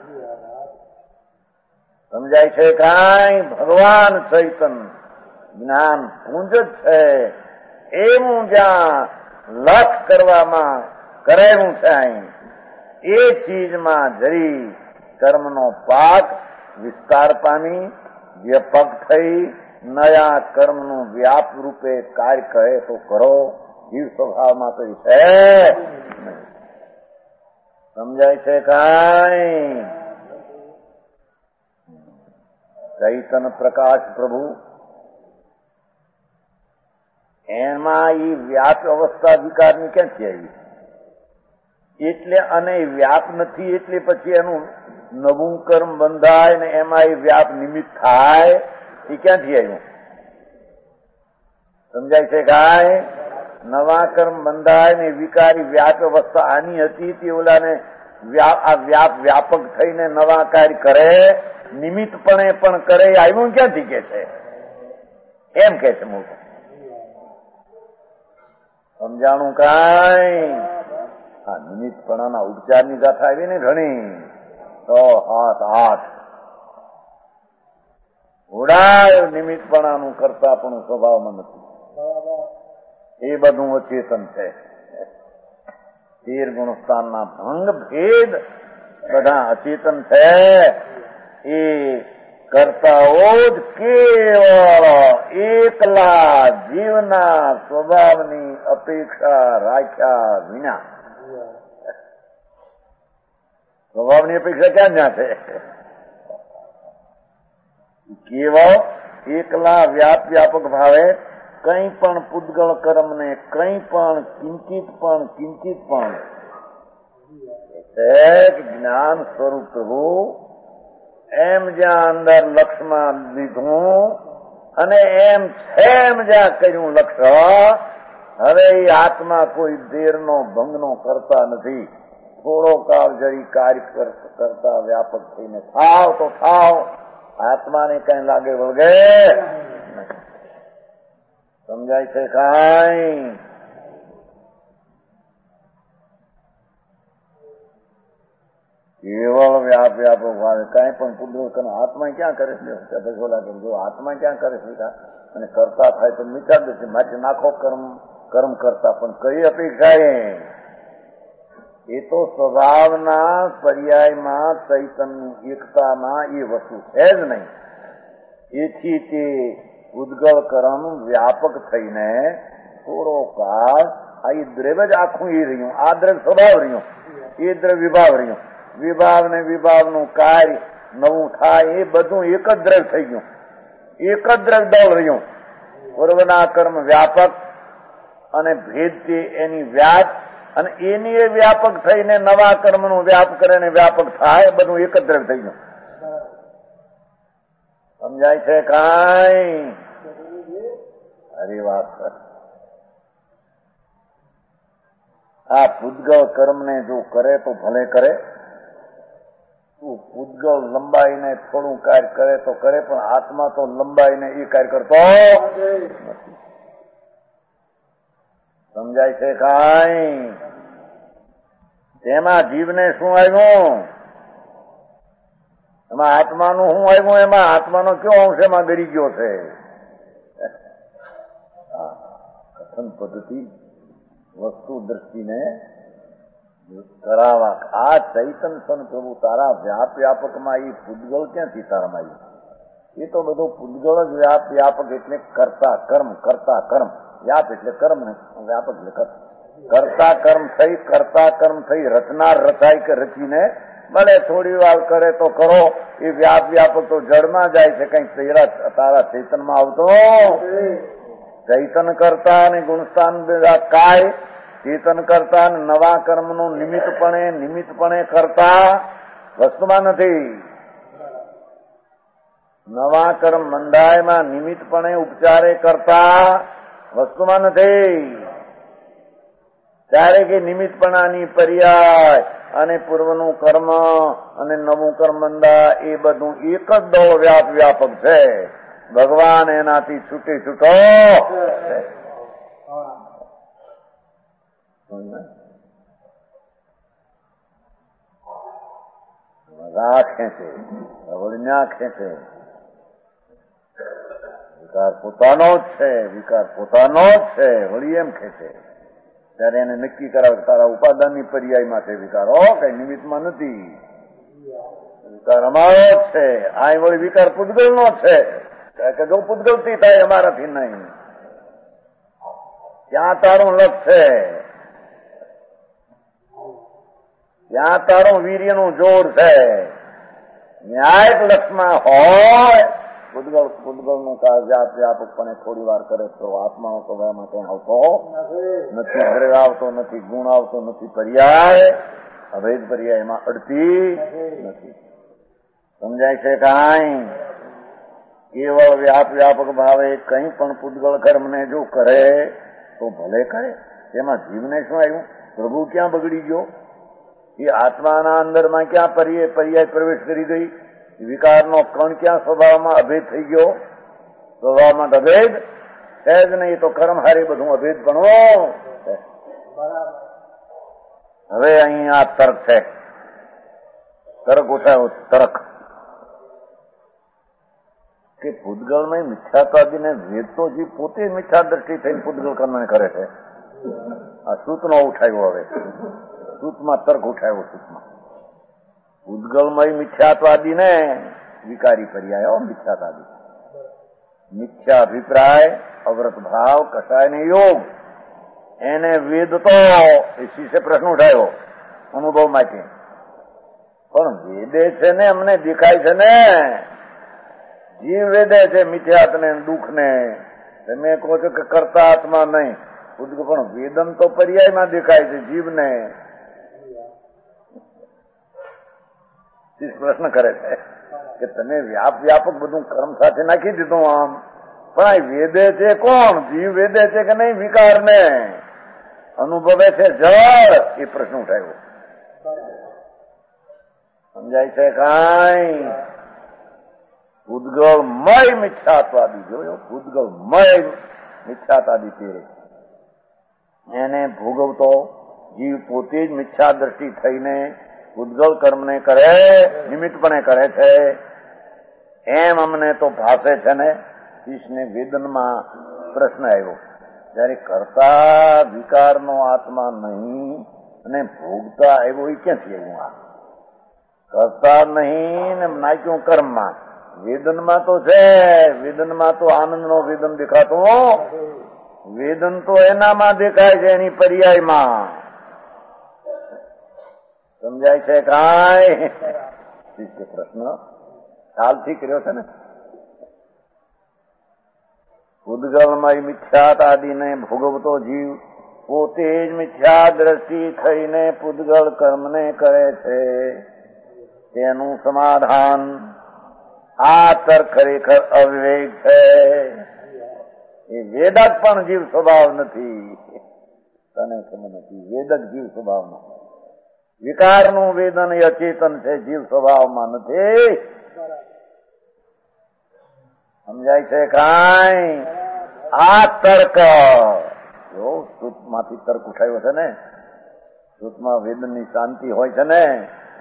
સમજાય છે કાંઈ? ભગવાન ચૈતન જ્ઞાન પુંજ જ છે એવું જ્યાં લક્ષ કરવામાં કરાયું છે અહીં એ ચીજમાં જરી કર્મનો પાક વિસ્તાર પામી વ્યાપક થઈ નયા કર્મનું વ્યાપ રૂપે કાર્ય કહે તો કરો. જીવ સ્વભાવમાં તો છે. સમજાય છે કાંઈ? ચૈતન પ્રકાશ પ્રભુ એમાં એ વ્યાપ અવસ્થા વિકારની ક્યાંથી આવી? એટલે અને વ્યાપ નથી એટલે પછી એનું નવું કર્મ બંધાય ને એમાં એ વ્યાપ નિમિત્ત થાય, એ ક્યાંથી આવ્યું? સમજાય છે કાંઈ? નવા કર્મ બંધાય ને વિકારી વ્યાપ અવસ્થા આની હતી તે ઓલાને આ વ્યાપક થઈને નવા કાર્ય કરે, નિમિત્તપણે પણ કરે. આવ્યું ક્યાંથી કે છે? એમ કે છે મોટું. સમજાણું કાંઈ? આ નિમિત્તપણાના ઉપચારની ગાથા આવી ને ઘણી. તો હાથ ઉડાય નિમિત્તપણાનું કરતા પણ સ્વભાવમાં નથી. એ બધું અચેતન છે. 13 ગુણસ્થાનના ભંગ ભેદ બધા અચેતન છે. એ કરતાઓ જ કેવળ એકલા જીવના સ્વભાવની અપેક્ષા રાખ્યા વિના. સ્વભાવની અપેક્ષા ક્યાં જ્યાં છે? કેવળ એકલા વ્યાપક ભાવે કંઈ પણ પૂદગળ કર્મને કંઈ પણ કિંચિત પણ જ્ઞાન સ્વરૂપ પ્રભુ એમ જ્યાં અંદર લક્ષમાં લીધું અને એમ છે એમ જ્યાં કર્યું લક્ષ. હવે એ આત્મા કોઈ દેરનો ભંગનો કરતા નથી. થોડો કાળ જરી કાર્ય કરતા વ્યાપક થઈને થાવ તો થાવ, આત્માને કઈ લાગે વળગે. સમજાય છે કાંઈ? કેવળ વ્યાપક ભાવે કઈ પણ કુદરત આત્મા ક્યાં કરે છે? જો આત્મા ક્યાં કરે છે અને કરતા થાય તો મીઠા દે માટે નાખો કર્મ કરતા પણ કઈ અપેક્ષા? એ તો સ્વભાવના પર્યાયમાં ચૈતનની એકતામાં એ વસ્તુ છે જ નહીં. એથી તે ઉદ્ગળ કર્મ વ્યાપક થઈને થોડો કાળ આ એ દ્રવ્ય જ આખું એ રહ્યું. આ દ્રવ્ય સ્વભાવ રહ્યું, એ દ્રવ્ય વિભાવ રહ્યું. વિભાવ ને વિભાવનું કાર્ય નવું થાય એ બધું એક જ દ્રવ્ય થઈ ગયું. એક જ દ્રવ્ય દળ રહ્યું. પૂર્વના કર્મ વ્યાપક અને ભેદ તે એની વ્યાપ અને એની એ વ્યાપક થઈને નવા કર્મનું વ્યાપ કરે ને વ્યાપક થાય, બધું એક જ દ્રવ્ય થઈ ગયું. સમજાય છે કાંઈ? અરે વાત આ પૂદગળ કર્મને જો કરે તો ભલે કરે. પૂદગળ લંબાઈને થોડું કાર્ય કરે તો કરે, પણ આત્મા તો લંબાઈને એ કાર્ય કરતો નથી. સમજાય છે કાંઈ? તેમાં જીવને શું આવ્યું? એમાં આત્માનું શું આવ્યું? એમાં આત્માનો કયો અંશ એમાં ગરી ગયો છે? કથન પદ્ધતિ વસ્તુ દ્રષ્ટિને કરાવા. આ ચૈતન સન પ્રભુ તારા વ્યાપકમાં એ પૂદગળ ક્યાંથી તારામાં આવ્યું? એ તો બધું પૂતગળ જ વ્યાપક એટલે કરતા કર્મ, કરતા કર્મ. વ્યાપ એટલે કર્મ ને વ્યાપક એટલે કર્મ. કરતા કર્મ થઈ રચનાર રચાય કે રચીને ભલે થોડી વાર કરે તો કરો. એ વ્યાપક તો જળમાં જાય છે, કઈક તારા ચેતનમાં આવતો. ચૈતન કરતા અને ગુણસ્થાન કાય ચેતન કરતા અને નવા કર્મનું નિમિત્તપણે કરતા વસ્તુમાં નથી. નવા કર્મ મંડાયમાં નિમિત્તપણે ઉપચારે કરતા વસ્તુમાં નથી. ત્યારે કે નિમિત્તપણાની પર્યાય અને પૂર્વનું કર્મ અને નવું કર્મ મંડા એ બધું એક જ દો વ્યાપક છે. ભગવાન એનાથી છૂટો રાખે છે, રવળિયા ખેંચે. વિકાર પોતાનો જ છે, વળી એમ ખેંચે. ત્યારે એને નક્કી કરાવે તારા ઉપાદાનની પર્યાયમાં છે વિકારો, કઈ નિમિત્તમાં નથી. વિકાર અમારો જ છે. આ વળી વિકાર પૂતગલ નો છે કે જો પૂતગલથી થાય અમારાથી નહીં. ત્યાં તારું લક્ષ છે, ત્યાં તારું વીર્યનું જોર છે. ન્યાયિક લક્ષમાં હોય પૂતગલનું વ્યાપકપણે થોડી વાર કરે તો આત્માનો સ્વભાવમાં કઈ આવતો નથી. દ્રવ્ય આવતો નથી, ગુણ આવતો નથી, પર્યાય અભેદ પર્યાય એમાં અડતી નથી. સમજાય છે કાંઈ? કેવળ વ્યાપક ભાવે કઈ પણ પૂતગલ કર્મને જો કરે તો ભલે કરે. એમાં જીવને શું આવ્યું? પ્રભુ ક્યાં બગડી ગયો? એ આત્માના અંદરમાં ક્યાં પર્યાય પ્રવેશ કરી ગઈ? વિકારનો કણ ક્યાં સ્વભાવમાં અભેદ થઈ ગયો? સ્વભાવમાં અભેદ છે જ નહીં. તો કર્મ હારી બધું અભેદ ગણવો. હવે અહીંયા તર્ક છે, તર્ક ઉઠાયો. તર્ક કે પૂતગલમાં મિથ્યાત્વાદીને વેદ તો જીવ પોતે મિથ્યા દ્રષ્ટિ થઈને પૂતગલ કર્મને કરે છે. આ સૂતનો ઉઠાવ્યો. હવે સૂતમાં તર્ક ઉઠાવ્યો. સૂતમાં પૂતગલમય મિથ્યાત્વાદીને વિકારી પર્યાય મિથ્યાત્વાદી, મિથ્યા અભિપ્રાય, અવ્રત ભાવ, કસાય ને યોગ, એને વેદ તો શિષ્ય પ્રશ્ન ઉઠાયો અનુભવ માટે. પણ વેદે છે ને, અમને દેખાય છે ને, જીવ વેદે છે મિથ્યાત ને દુઃખ ને. તમે કહો છો કે કરતા આત્મા નહીં, પણ વેદન તો પર્યાયમાં દેખાય છે જીવને. પ્રશ્ન કરે છે કે તમે વ્યાપક બધું કર્મ સાથે નાખી દીધું આમ, પણ આ વેદે છે કોણ? જીવ વેદે છે કે નહીં? વિકાર ને અનુભવે છે જળ. એ પ્રશ્ન ઉઠાવ્યો. સમજાય છે કાંઈ? પૂતગલમય મિથ્યાત્વાદી જોયો, પૂતગલમય મિથ્યાત્વાદી તે એને ભોગવતો જીવ પોતે જ મિથ્યા દ્રષ્ટિ થઈને પૂતગલ કર્મને કરે, નિમિત્તપણે કરે છે. એમ અમને તો ભાષે છે ને. શિષ્યને વેદનમાં પ્રશ્ન આવ્યો, જયારે કરતા વિકારનો આત્મા નહીં અને ભોગતા આવ્યો એ ક્યાંથી આવ્યું? આ કરતા નહીં ને નાખ્યું કર્મમાં. વેદનમાં તો છે, વેદનમાં તો આનંદનો વેદન દેખાતો. વેદન તો એનામાં દેખાય છે, એની પર્યાયમાં. સમજાય છે કાંઈ? પ્રશ્ન ખ્યાલથી કર્યો છે ને. પૂતગલમય મિથ્યાત આદિને ભોગવતો જીવ પોતે જ મિથ્યા દ્રષ્ટિ થઈને પૂતગલ કર્મને કરે છે. તેનું સમાધાન આ તર્ક ખરેખર અવિવેક છે. એ વેદક પણ જીવ સ્વભાવ નથી. તને ખબર નથી, વેદક જીવ સ્વભાવમાં. વિકારનું વેદન એ અચેતન છે, જીવ સ્વભાવમાં નથી. સમજાય છે કાંઈ? આ તર્ક જો શ્રુતમાંથી તર્ક ઉઠાવ્યો છે ને. શ્રુતમાં વેદનની શાંતિ હોય છે ને,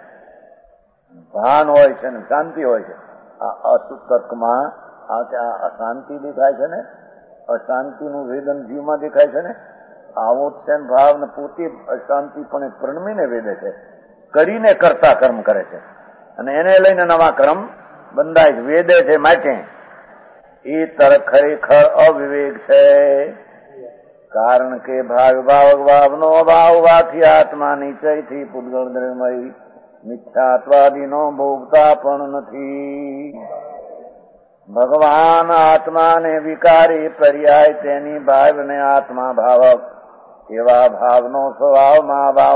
ભાન હોય છે ને, શાંતિ હોય છે. આ અશુદ્ધ તર્કમાં આ અશાંતિ દેખાય છે ને, અશાંતિનું વેદન જીવમાં દેખાય છે ને. આવો છે ભાવ ને પોતે અશાંતિપણે પ્રણમીને વેદે છે, કરીને કરતા કર્મ કરે છે, અને એને લઈને નવા કર્મ બંધાય વેદે છે માટે એ તર્ક ખરેખર અવિવેક છે. કારણ કે ભાવનો અભાવ હોવાથી આત્મા નિશ્ચયથી પૂતગળ દ્રવ્યમય મિથ્યાત્વાદીનો ભોગતા પણ નથી. ભગવાન આત્માને વિકારી પર્યાય તેની ભાવને આત્મા ભાવક એવા ભાવનો સ્વભાવમાં અભાવ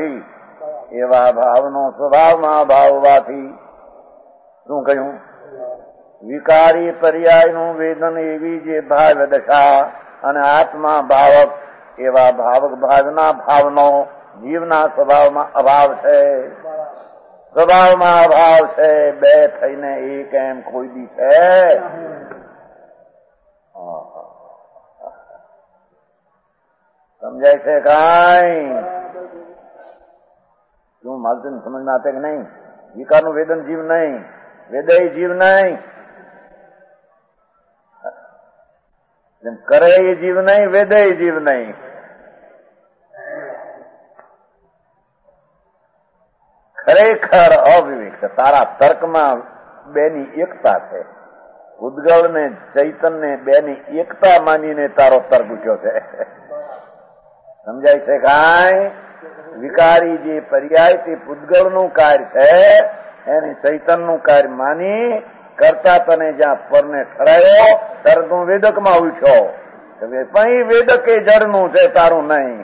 હોવાથી શું કહ્યું? વિકારી પર્યાયનું વેદન એવી જે ભાવ દશા અને આત્મા ભાવક એવા ભાવક ભાવના ભાવનો જીવના સ્વભાવમાં અભાવ છે. સ્વભાવમાં અભાવ છે. બે થઈને એક એમ કોઈ દી છે? સમજાય છે કાંઈ? શું માલતું સમજમાં આપે કે નહીં? વિકારનું વેદન જીવ નહીં, વેદય જીવ નહીં, જેમ કરે એ જીવ નહીં, વેદય જીવ નહીં. ખરેખર અવિવેક છે. તારા તર્કમાં બેની એકતા છે. ઉદ્ગળ ને ચૈતન્ય ને બેની એકતા માનીને તારો તર્ક ઉઠ્યો છે. સમજાય છે કાંઈ? વિકારી જે પર્યાય તે પૂતગળનું કાર્ય છે એને ચૈતન્યનું કાર્ય માની કરતા તને જ્યાં પરને ઠરાયો ત્યારે તું વેદકમાં ઉઠ્યો. પણ વેદક એ જળનું છે, તારું નહીં.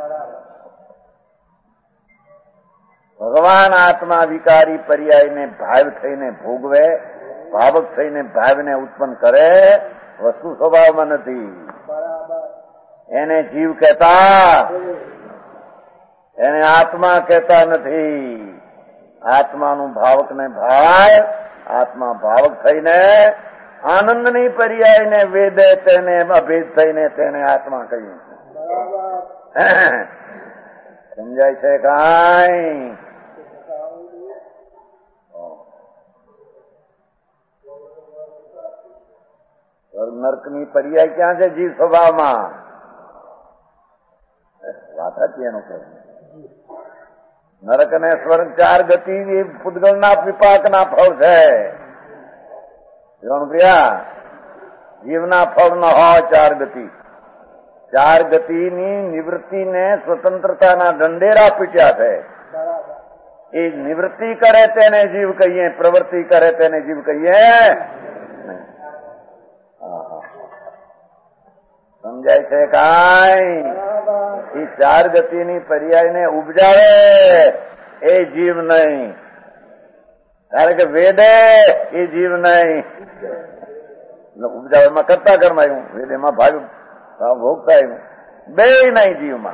ભગવાન આત્મા વિકારી પર્યાયને ભાવ થઈને ભોગવે, ભાવક થઈને ભાવને ઉત્પન્ન કરે, વસ્તુ સ્વભાવમાં નથી. એને જીવ કહેતા, એને આત્મા કહેતા નથી. આત્માનું ભાવક ને ભાવ, આત્મા ભાવક થઈને આનંદની પર્યાયને વેદે તેને અભેદ થઈને તેને આત્મા કહ્યું. સમજાય છે કાંઈ? નર્કની પર્યાય ક્યાં છે? જીવ સ્વભાવમાં. વાત હતી એનું કહે. નરક અને સ્વર્ગ ચાર ગતિ પૂતગળના વિપાકના ફળ છે. પ્રિયા જીવના ફળ ન હોય ચાર ગતિ. ચાર ગતિની નિવૃત્તિને સ્વતંત્રતાના દંડેરા પીટ્યા છે. એ નિવૃત્તિ કરે તેને જીવ કહીએ, પ્રવૃત્તિ કરે તેને જીવ કહીએ. સમજાય છે કાંઈ? એ ચાર ગતિની પર્યાયને ઉપજાવે એ જીવ નહીં. કારણ કે વેદે એ જીવ નહીં. ઉપજાવે એમાં કરતા કર્મ આવ્યું, વેદ એમાં ભાગ ભોગતા આવ્યું. બે નહીં જીવમાં.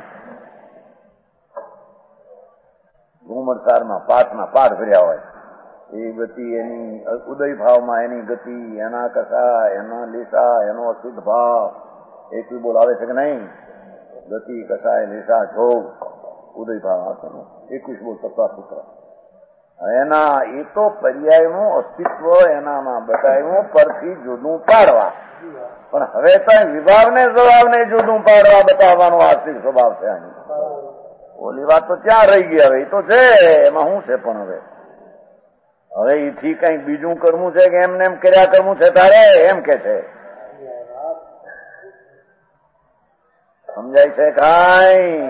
ઘુમરસારમાં પાઠના પાઠ ફર્યા હોય એ ગતિ એની ઉદય ભાવમાં, એની ગતિ, એના કસા, એના લીસા, એનો અશુદ્ધ ભાવ એટલું બોલાવે છે કે નહીં? ગતિ, કસાય, લીસા, જોગ, ઉદય ભાવ આવશે ને 21 બોલ સત્તા સૂત્ર. એના એ તો પર્યાયનું અસ્તિત્વ એનામાં બતાવ્યું પરથી જુદું પાડવા. પણ હવે તો વિભાવને સ્વભાવને જુદું પાડવા બતાવવાનો આર્થિક સ્વભાવ છે. ઓલી વાત તો ત્યાં રહી ગઈ. હવે એ તો છે, એમાં શું છે? પણ હવે એથી કઈ બીજું કરવું છે કે એમને એમ કર્યા કરવું છે તારે? એમ કે છે. સમજાય છે કાંઈ?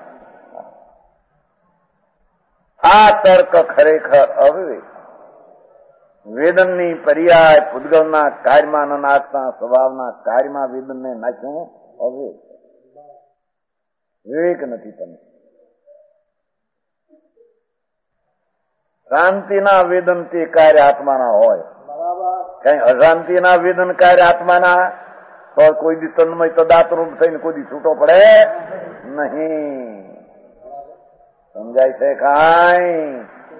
આ તર્ક ખરેખર અવિવેક. વેદનની પર્યાય પૂતગળના કાર્યમાં ન નાખતા સ્વભાવના કાર્યમાં વેદનને નાખ્યું અવિવેક. વિવેક નથી. તમે શાંતિના વેદન તે કાર્ય આત્માના હોય. કઈ અશાંતિના વેદન કાર્ય આત્માના તો કોઈ દી તન્મય તદાતરૂપ થઈને કોઈ દી છૂટો પડે નહીં. સમજાય છે કાંઈ?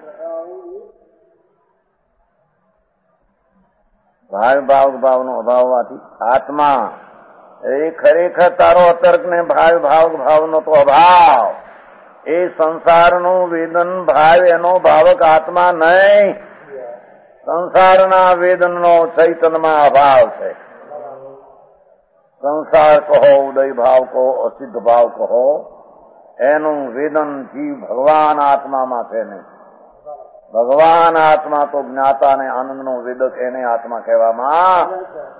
ભાવનો અભાવ હોવાથી આત્મા એ ખરેખર તારો અતર્ક ને ભાવનો તો અભાવ. એ સંસારનું વેદન ભાવ એનો ભાવક આત્મા નહીં. સંસારના વેદનનો ચૈતન્યમાં અભાવ છે. સંસાર કહો, ઉદય ભાવ કહો, અસિદ્ધ ભાવ કહો, એનું વેદન જીવ ભગવાન આત્મામાં છે નહીં. ભગવાન આત્મા તો જ્ઞાતા અને આનંદનો વેદક, એને આત્મા કહેવામાં.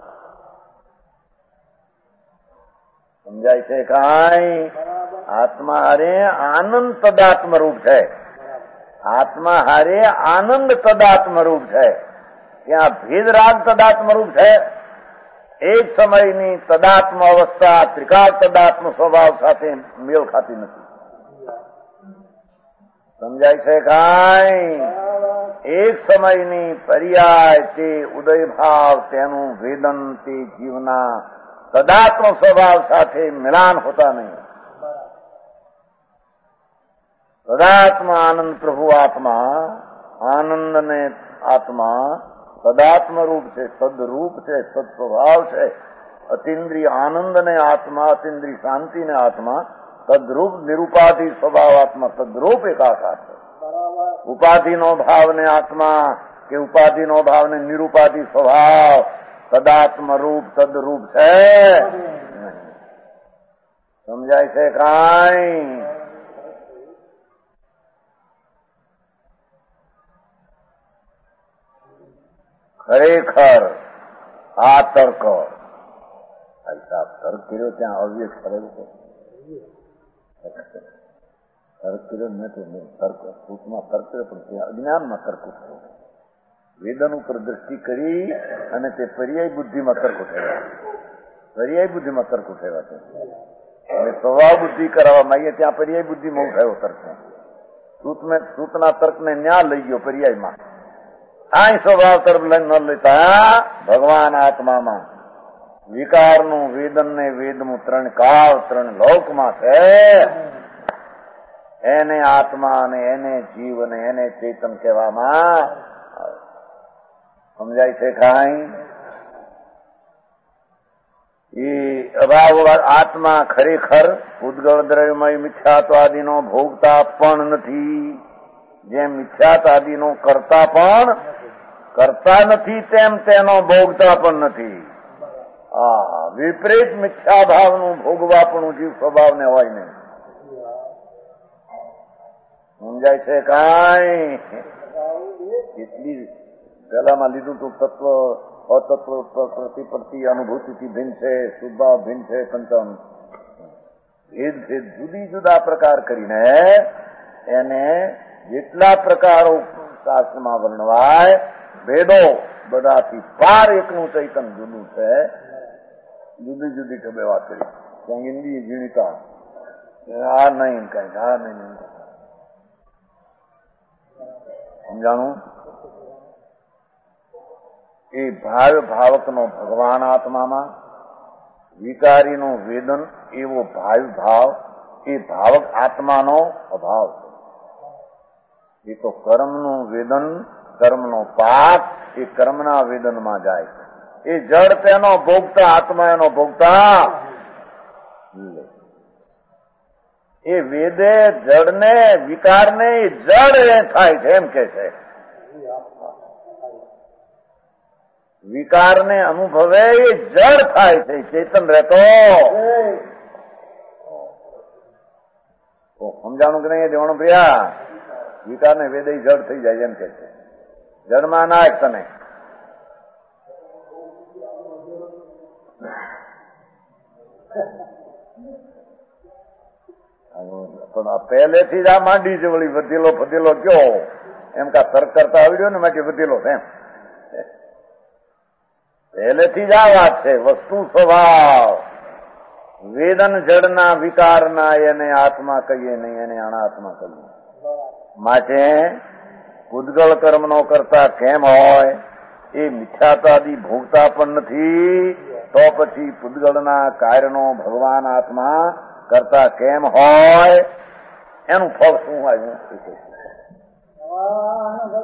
સમજાય છે કાંઈ? આત્મા હારે આનંદ તદાત્મ રૂપ છે. આત્મા હારે આનંદ તદાત્મ રૂપ છે. ત્યાં ભેદરાગ તદાત્મ રૂપ છે. એક સમયની તદાત્મ અવસ્થા ત્રિકાળ તદાત્મ સ્વભાવ સાથે મેળ ખાતી નથી. સમજાય છે કાંઈ? એક સમયની પર્યાય તે ઉદય ભાવ, તેનું વેદન તે જીવના તદાત્મ સ્વભાવ સાથે મિલાન હોતા નહીં. તદાત્મ આનંદ પ્રભુ આત્મા, આનંદ ને આત્મા તદાત્મ રૂપ છે, સદરૂપ છે, સદ સ્વભાવ છે. અતિન્દ્રિય આનંદ ને આત્મા, અતિન્દ્રિય શાંતિ ને આત્મા તદ્રૂપ નિરુપાધિ સ્વભાવ આત્મા તદ્રૂપ એકાકાર છે. ઉપાધિનો ભાવ ને આત્મા કે ઉપાધિનો ભાવ ને નિરુપાધિ સ્વભાવ તદાત્મ રૂપ તદરૂપ છે. સમજાય છે કાંઈ? ખરેખર આ તર્ક તર્ક કર્યો ત્યાં અવ્યક કરેલું છે. તર્ક કર્યો નથી, તર્ક સૂચમાં તર્ક કર્યો, પણ ત્યાં અજ્ઞાનમાં તર્ક ઉઠાવ્યો. વેદન ઉપર દ્રષ્ટિ કરી અને તે પર્યાય બુદ્ધિમાં તર્ક ઉઠાવ્યા. પર્યાય બુદ્ધિમાં તર્ક ઉઠાવ્યા છે. અને સ્વભાવ બુદ્ધિ કરાવવા માંગીએ ત્યાં પર્યાય બુદ્ધિમાં ઉઠાવ્યો તર્ક. સૂતના તર્કને ન્યા લઈ ગયો પર્યાયમાં. આ સ્વભાવ તરફ ન લેતા ભગવાન આત્મામાં વિકારનું વેદન ને વેદનું ત્રણ કાળ ત્રણ લોકમાં છે. એને આત્મા અને એને જીવ અને એને ચેતન કહેવામાં. સમજાય છે કાંઈ? એ અભાવ આત્મા ખરેખર ઉદ્ગળ દ્રવ્યમય મિથ્યાત્વાદીનો ભોગતા પણ નથી. જેમ મિથ્યાત્વાદીનો કરતા પણ કરતા નથી, તેમ તેનો ભોગતા પણ નથી. વિપરીત મિથ્યાભાવનું ભોગવાપણું જીવ સ્વભાવને હોય નહીં. સમજાય છે કાંઈ? એટલી પેલામાં લીધું તું તત્વ અતત્વ પ્રતિપત્તિ અનુભૂતિથી ભિન્ન છે, શુદ્ધભાવ ભિન્ન છે, કંચન ભેદ ભેદ જુદી જુદા પ્રકાર કરીને એને જેટલા પ્રકારો શાસ્ત્રમાં વર્ણવાય ભેદો બધાથી પાર એકનું ચૈતન જુદું છે. જુદી જુદી ઢબે વાત કરી. ત્યાં હિન્દી ઝીણતા આ નહીં કઈક આ નહીં સમજાણું? એ ભાવકનો ભગવાન આત્મામાં, વિકારીનો વેદન એવો ભાવ, એ ભાવક આત્માનો અભાવ છે. એ તો કર્મનું વેદન, કર્મનો પાપ એ કર્મના વેદનમાં જાય. એ જડ તેનો ભોગતા, આત્મા એનો ભોગતા. એ વેદે જડને વિકારને જડ એ થાય છે એમ કે છે. વિકારને અનુભવે એ જડ થાય છે, ચેતન રહેતો. સમજાણું કે નહીં દેવાનું પ્રિયા? વિકારને વેદે જડ થઈ જાય એમ કે છે. જડમાં નાખ તને. પણ પહેલેથી જ આ માંડી છે વળી વધેલો ફધેલો કયો એમ કા તર્ક કરતા આવડ્યો ને માટે વધેલો એમ પહેલેથી જ આ વાત છે. વસ્તુ સ્વભાવ વેદન જડના વિકારના એને આત્મા કહીએ નહીં, એને અનાત્મા કહીએ. માટે પૂદગળ કર્મનો કરતા કેમ હોય? એ મિથ્યાતાદી ભોગતા પણ નથી, તો પછી પૂદગળના કાર્યનો ભગવાન આત્મા કરતા કેમ હોય? એનું ફળ શું આવ્યું?